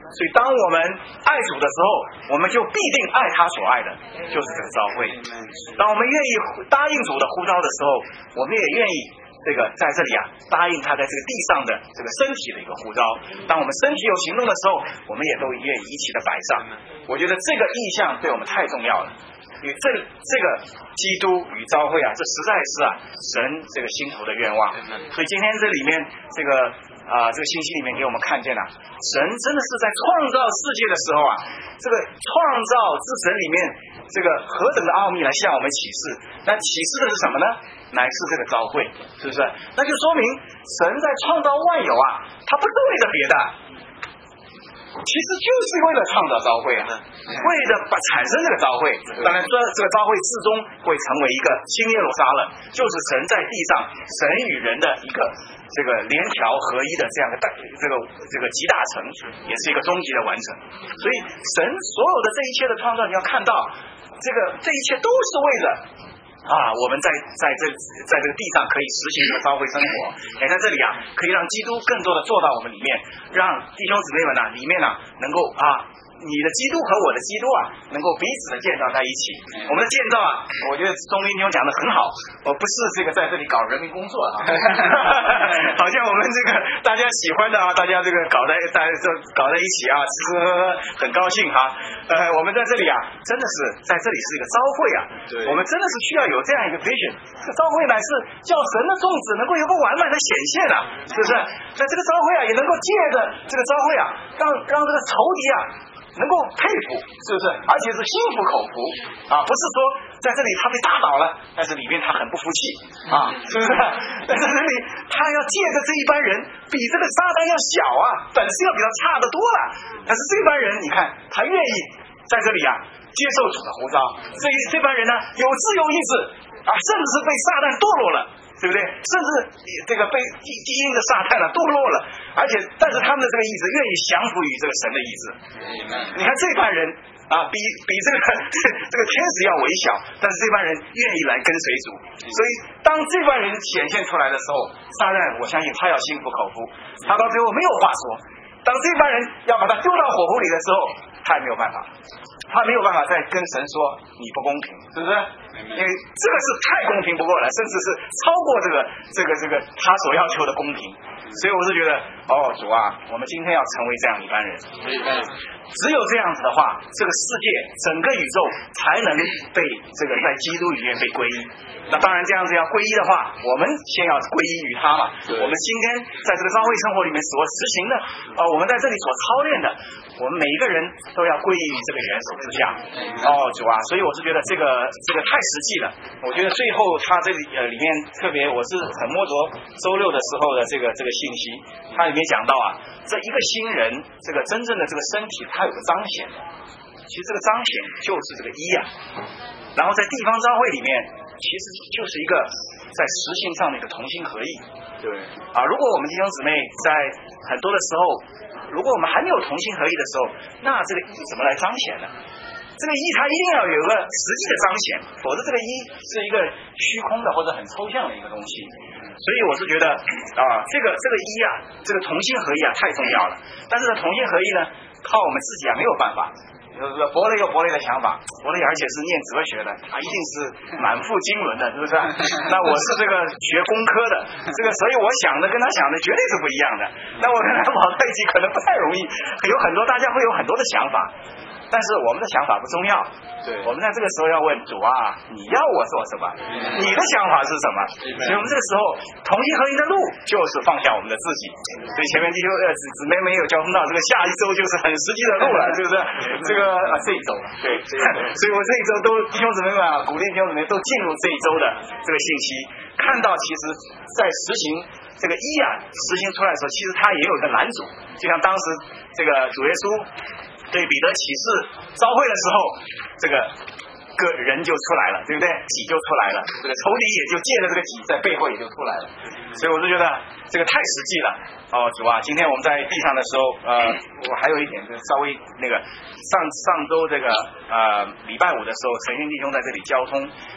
所以当我们爱主的时候，我们就必定爱他所爱的，就是这个召会。当我们愿意答应主的呼召的时候，我们也愿意这个在这里答应他在这个地上的这个身体的一个呼召。当我们身体有行动的时候，我们也都愿意一起的摆上。我觉得这个意象对我们太重要了。因为这个基督与召会这实在是神这个心头的愿望。所以今天这里面这个信息里面给我们看见了，神真的是在创造世界的时候这个创造之神里面这个何等的奥秘来向我们启示。那启示的是什么呢？乃是这个召会，是不是？那就说明神在创造万有他不是为了别的，其实就是为了创造召会为了产生这个召会。当然这个召会最终会成为一个新耶路撒冷，就是神在地上神与人的一个这个联调合一的这样的这个集大成，也是一个终极的完成。所以神所有的这一切的创造，你要看到这一切都是为了我们在这个地上可以实行这个召会生活，也在这里可以让基督更多的做到我们里面，让弟兄姊妹们里面能够你的基督和我的基督能够彼此的建造在一起。我们的建造我觉得钟明兄讲的很好，我不是这个在这里搞人民工作好像我们这个大家喜欢的大家这个搞在一起吃喝喝很高兴我们在这里真的是在这里是一个召会我们真的是需要有这样一个 vision。这个召会乃是叫神的种子能够有个完满的显现是不是？那这个召会也能够借着这个召会让这个仇敌能够佩服，是不是？而且是心服口服不是说在这里他被打倒了，但是里面他很不服气是不是？在这里他要借着这一般人比这个撒旦要小本事要比他差得多了，但是这班人你看他愿意在这里接受主的呼召，所以这班人呢有自由意志甚至是被撒旦堕落了，对不对？甚至这个被基因的撒旦堕落了，但是他们的这个意志愿意降服于这个神的意志。你看这班人比这个天使要微小，但是这班人愿意来跟随主。所以当这班人显现出来的时候，撒旦我相信他要心服口服，他到最后没有话说。当这班人要把他丢到火湖里的时候，他也没有办法，他没有办法再跟神说你不公平，是不是？因为这个是太公平不过了，甚至是超过这个他所要求的公平。所以我是觉得主我们今天要成为这样一般人，只有这样子的话，这个世界整个宇宙才能被这个在基督里面被归一。那当然这样子要归一的话，我们先要归一于他嘛。我们今天在这个召会生活里面所实行的我们在这里所操练的，我们每一个人都要归依于这个元首之下。主所以我是觉得这个太实际了。我觉得最后他这里里面特别，我是很摸着周六的时候的这个信息，它里面讲到这一个新人这个真正的这个身体，它有个彰显。其实这个彰显就是这个一然后在地方召会里面，其实就是一个在实行上的一个同心合意。对如果我们弟兄姊妹在很多的时候，如果我们还没有同心合意的时候，那这个一怎么来彰显呢？这个一它一定要有个实际的彰显，否则这个一是一个虚空的或者很抽象的一个东西。所以我是觉得这个一这个同心合一太重要了。但是呢，同心合一呢，靠我们自己没有办法。伯雷有伯雷的想法，伯雷而且是念哲学的，他一定是满腹经纶的，是不是？那我是这个学工科的，所以我想的跟他想的绝对是不一样的。那我跟他跑在一起可能不太容易，有很多大家会有很多的想法。但是我们的想法不重要，我们在这个时候要问主你要我做什么？你的想法是什么？所以我们这个时候同心合一的路就是放下我们的自己。所以前面弟兄姊妹没有交通到，这个下一周就是很实际的路了，是不是？这个这一周对，所以我这一周都弟兄姊妹们鼓励弟兄姊妹都进入这一周的这个信息，看到其实在实行这个一实行出来的时候，其实它也有一个拦阻，就像当时这个主耶稣对彼得启示召会的时候，这个个人就出来了，对不对？己就出来了，这个仇敌也就借着这个己在背后也就出来了。所以我就觉得这个太实际了。主今天我们在地上的时候，我还有一点就是稍微那个上周这个礼拜五的时候，陈训弟兄在这里交通，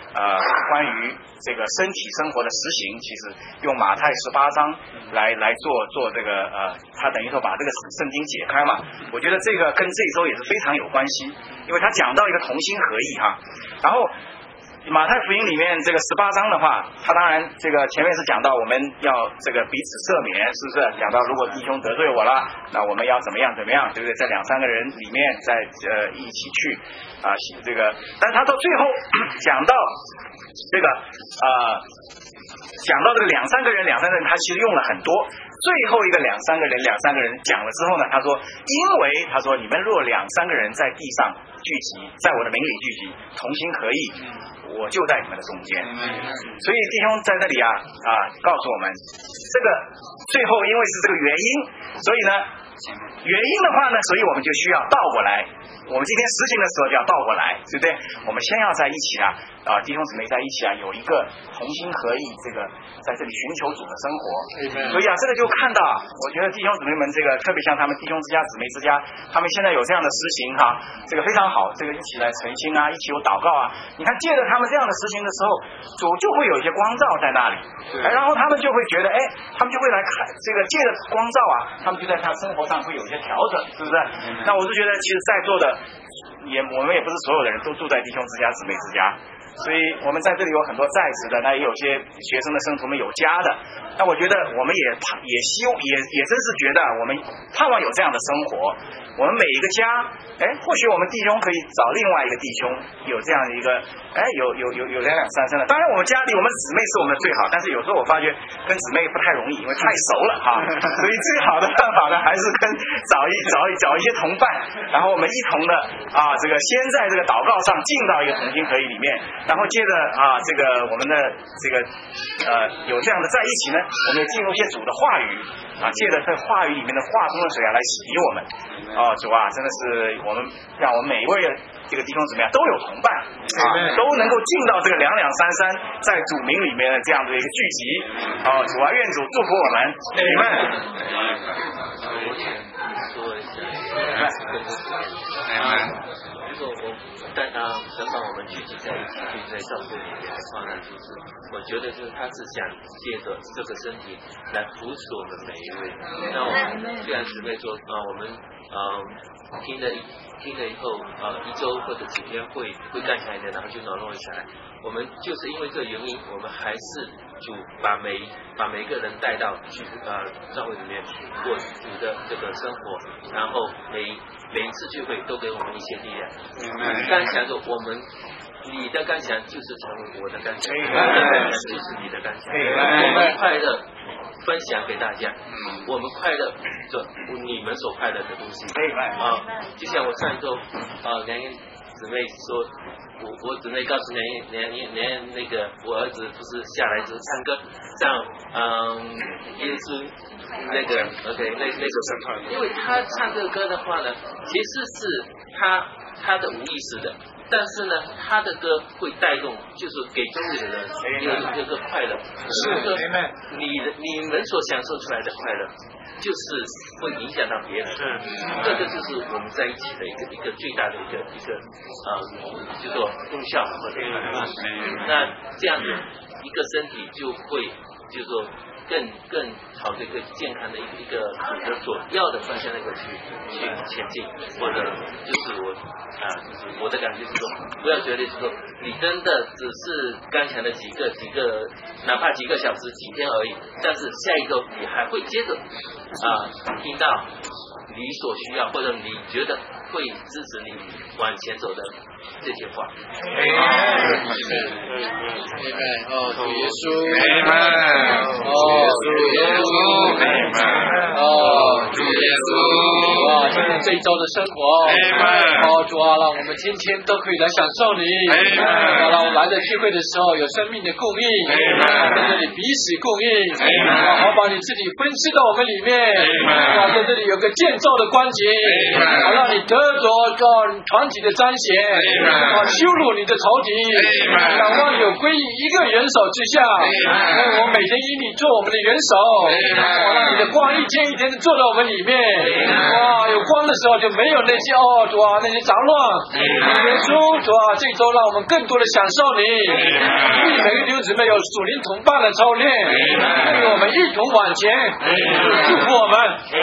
关于这个身体生活的实行，其实用马太18章来做这个他等于说把这个圣经解开嘛。我觉得这个跟这一周也是非常有关系，因为他讲到一个同心合意哈。然后马太福音里面这个18章的话，他当然这个前面是讲到我们要这个彼此赦免，是不是？讲到如果弟兄得罪我了，那我们要怎么样，对不对？在2、3个人里面一起去这个，但是他到最后讲到这个讲到这个2、3个人，他其实用了很多。最后一个2、3个人讲了之后呢，他说，因为他说你们若2、3个人在地上聚集，在我的名里聚集，同心合意，我就在你们的中间。所以弟兄在这里告诉我们，这个最后因为是这个原因，所以呢，原因的话呢，所以我们就需要倒过来。我们今天实行的时候就要倒过来，对不对？我们先要在一起弟兄姊妹在一起有一个同心合意，这个在这里寻求主的生活。所以这个就看到，我觉得弟兄姊妹们这个特别像他们弟兄之家、姊妹之家，他们现在有这样的实行这个非常好，这个一起来诚心一起有祷告你看借着他们这样的实行的时候，主就会有一些光照在那里，然后他们就会觉得他们就会来看这个借着光照他们就在他生活上会有一些调整，是不是？那我是觉得其实在座的我们也不是所有的人都住在弟兄之家、姊妹之家，所以我们在这里有很多在职的，那也有些学生的圣徒们有家的。那我觉得我们也真是觉得我们盼望有这样的生活。我们每一个家，或许我们弟兄可以找另外一个弟兄有这样的一个，有2、3的。当然我们家里我们姊妹是我们的最好，但是有时候我发觉跟姊妹不太容易，因为太熟了所以最好的办法呢，还是找一些同伴，然后我们一同的这个先在这个祷告上进到一个同心合意里面，然后接着这个我们的这个有这样的在一起呢，我们也进入一些主的话语借着这话语里面的话中的水来洗我们主真的是我们让我们每一位这个弟兄姊妹都有同伴都能够进到这个2、2、3在主名里面的这样的一个聚集主愿主祝福我们，你们。 神把我们聚集在一起，聚集在教会里面的话呢，就是我觉得就是他是想借着这个身体来扶持我们每一位。那我们虽然姊妹说我们听了以后1周或者几天会干起来一点，然后就软弱起来。我们就是因为这个原因，我们还是主把每一个人带到教会里面过主的这个生活，然后每一次聚会都给我们一些力量。刚才说你的刚强就是成为我的刚强，就是你的刚强。我们快乐分享给大家，我们快乐做你们所快乐的东西。就像我上一周梁燕姊妹说。我姊妹告诉连那个我儿子不是下来就是唱歌，像耶稣那个 OK 那个，因为他唱这个歌的话呢，其实是他的无意识的，但是呢他的歌会带动，就是给周围的人有一个快乐，是说你们所享受出来的快乐。就是会影响到别人，这个就是我们在一起的一个最大的一个就说功效或者那这样子一个身体就会就说更朝这个健康的一个所要的方向那个去前进，或者就是我的感觉就是说，不要觉得就是说你真的只是刚强的几个，哪怕几个小时、几天而已，但是下一周你还会接着听到你所需要或者你觉得会支持你往前走的这些话。 主耶稣，主耶稣，今天这一周的生活，主啊，让我们天天都可以来享受你，让我们来的聚会的时候有生命的供应，在这里彼此供应，好把你自己分施到我们里面，在这里有个建造的关节，好让你得着团体的彰显，羞辱你的仇敌，让万有归于一个元首之下，我每天以你做我们的元首，让你的光一天一天的坐在我们里面，有光的时候就没有那些主啊那些杂乱。耶稣主啊，这周让我们更多的享受你，每个弟兄姊妹有属灵同伴的操练，让我们一同往前，祝福我们。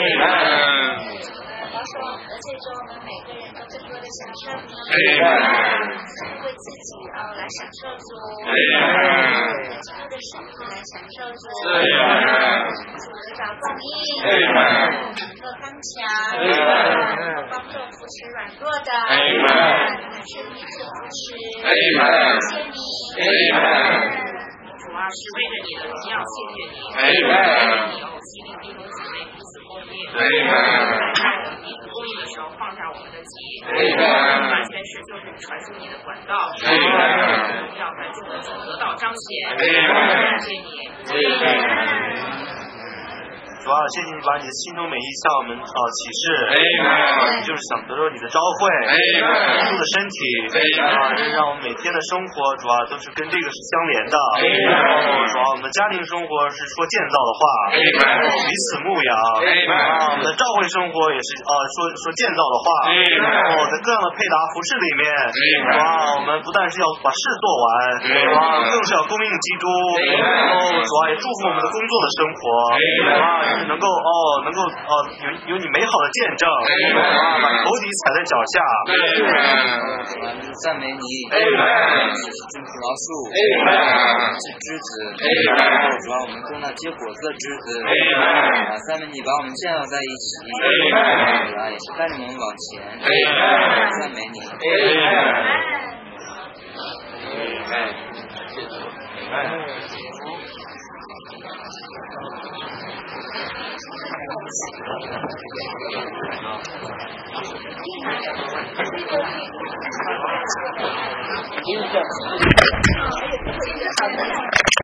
这周我们每个人都更多的享受你，为自己来享受主，为基督的身体来享受主，主得到供应，能够刚强，能够帮助扶持软弱的，是彼此扶持，谢谢你。 主啊，是为着你的荣耀，谢谢你，你有激励弟兄姊妹彼此供应，在你供应的时候放下我们的己，完全是就是传输你的管道，要在众人中得到彰显，谢谢你。 主啊，谢谢你把你的心中美意向我们启示，你就是想得着你的召会，基督的身体，让我们每天的生活主啊都是跟这个是相连的，主啊，我们的家庭生活是说建造的话，彼此牧养，我们的召会生活也是说建造的话，在各样的配搭服饰里面，主啊，我们不但是要把事做完，主啊，更是要供应基督，主啊，也祝福我们的工作的生活，主啊，能够有你美好的见证，把仇敌踩在脚下， 赞美你，种葡萄树，是枝子，主啊，我们种那结果子的枝子，赞美你把我们建造在一起，也是带领我们往前，赞美你。 好的。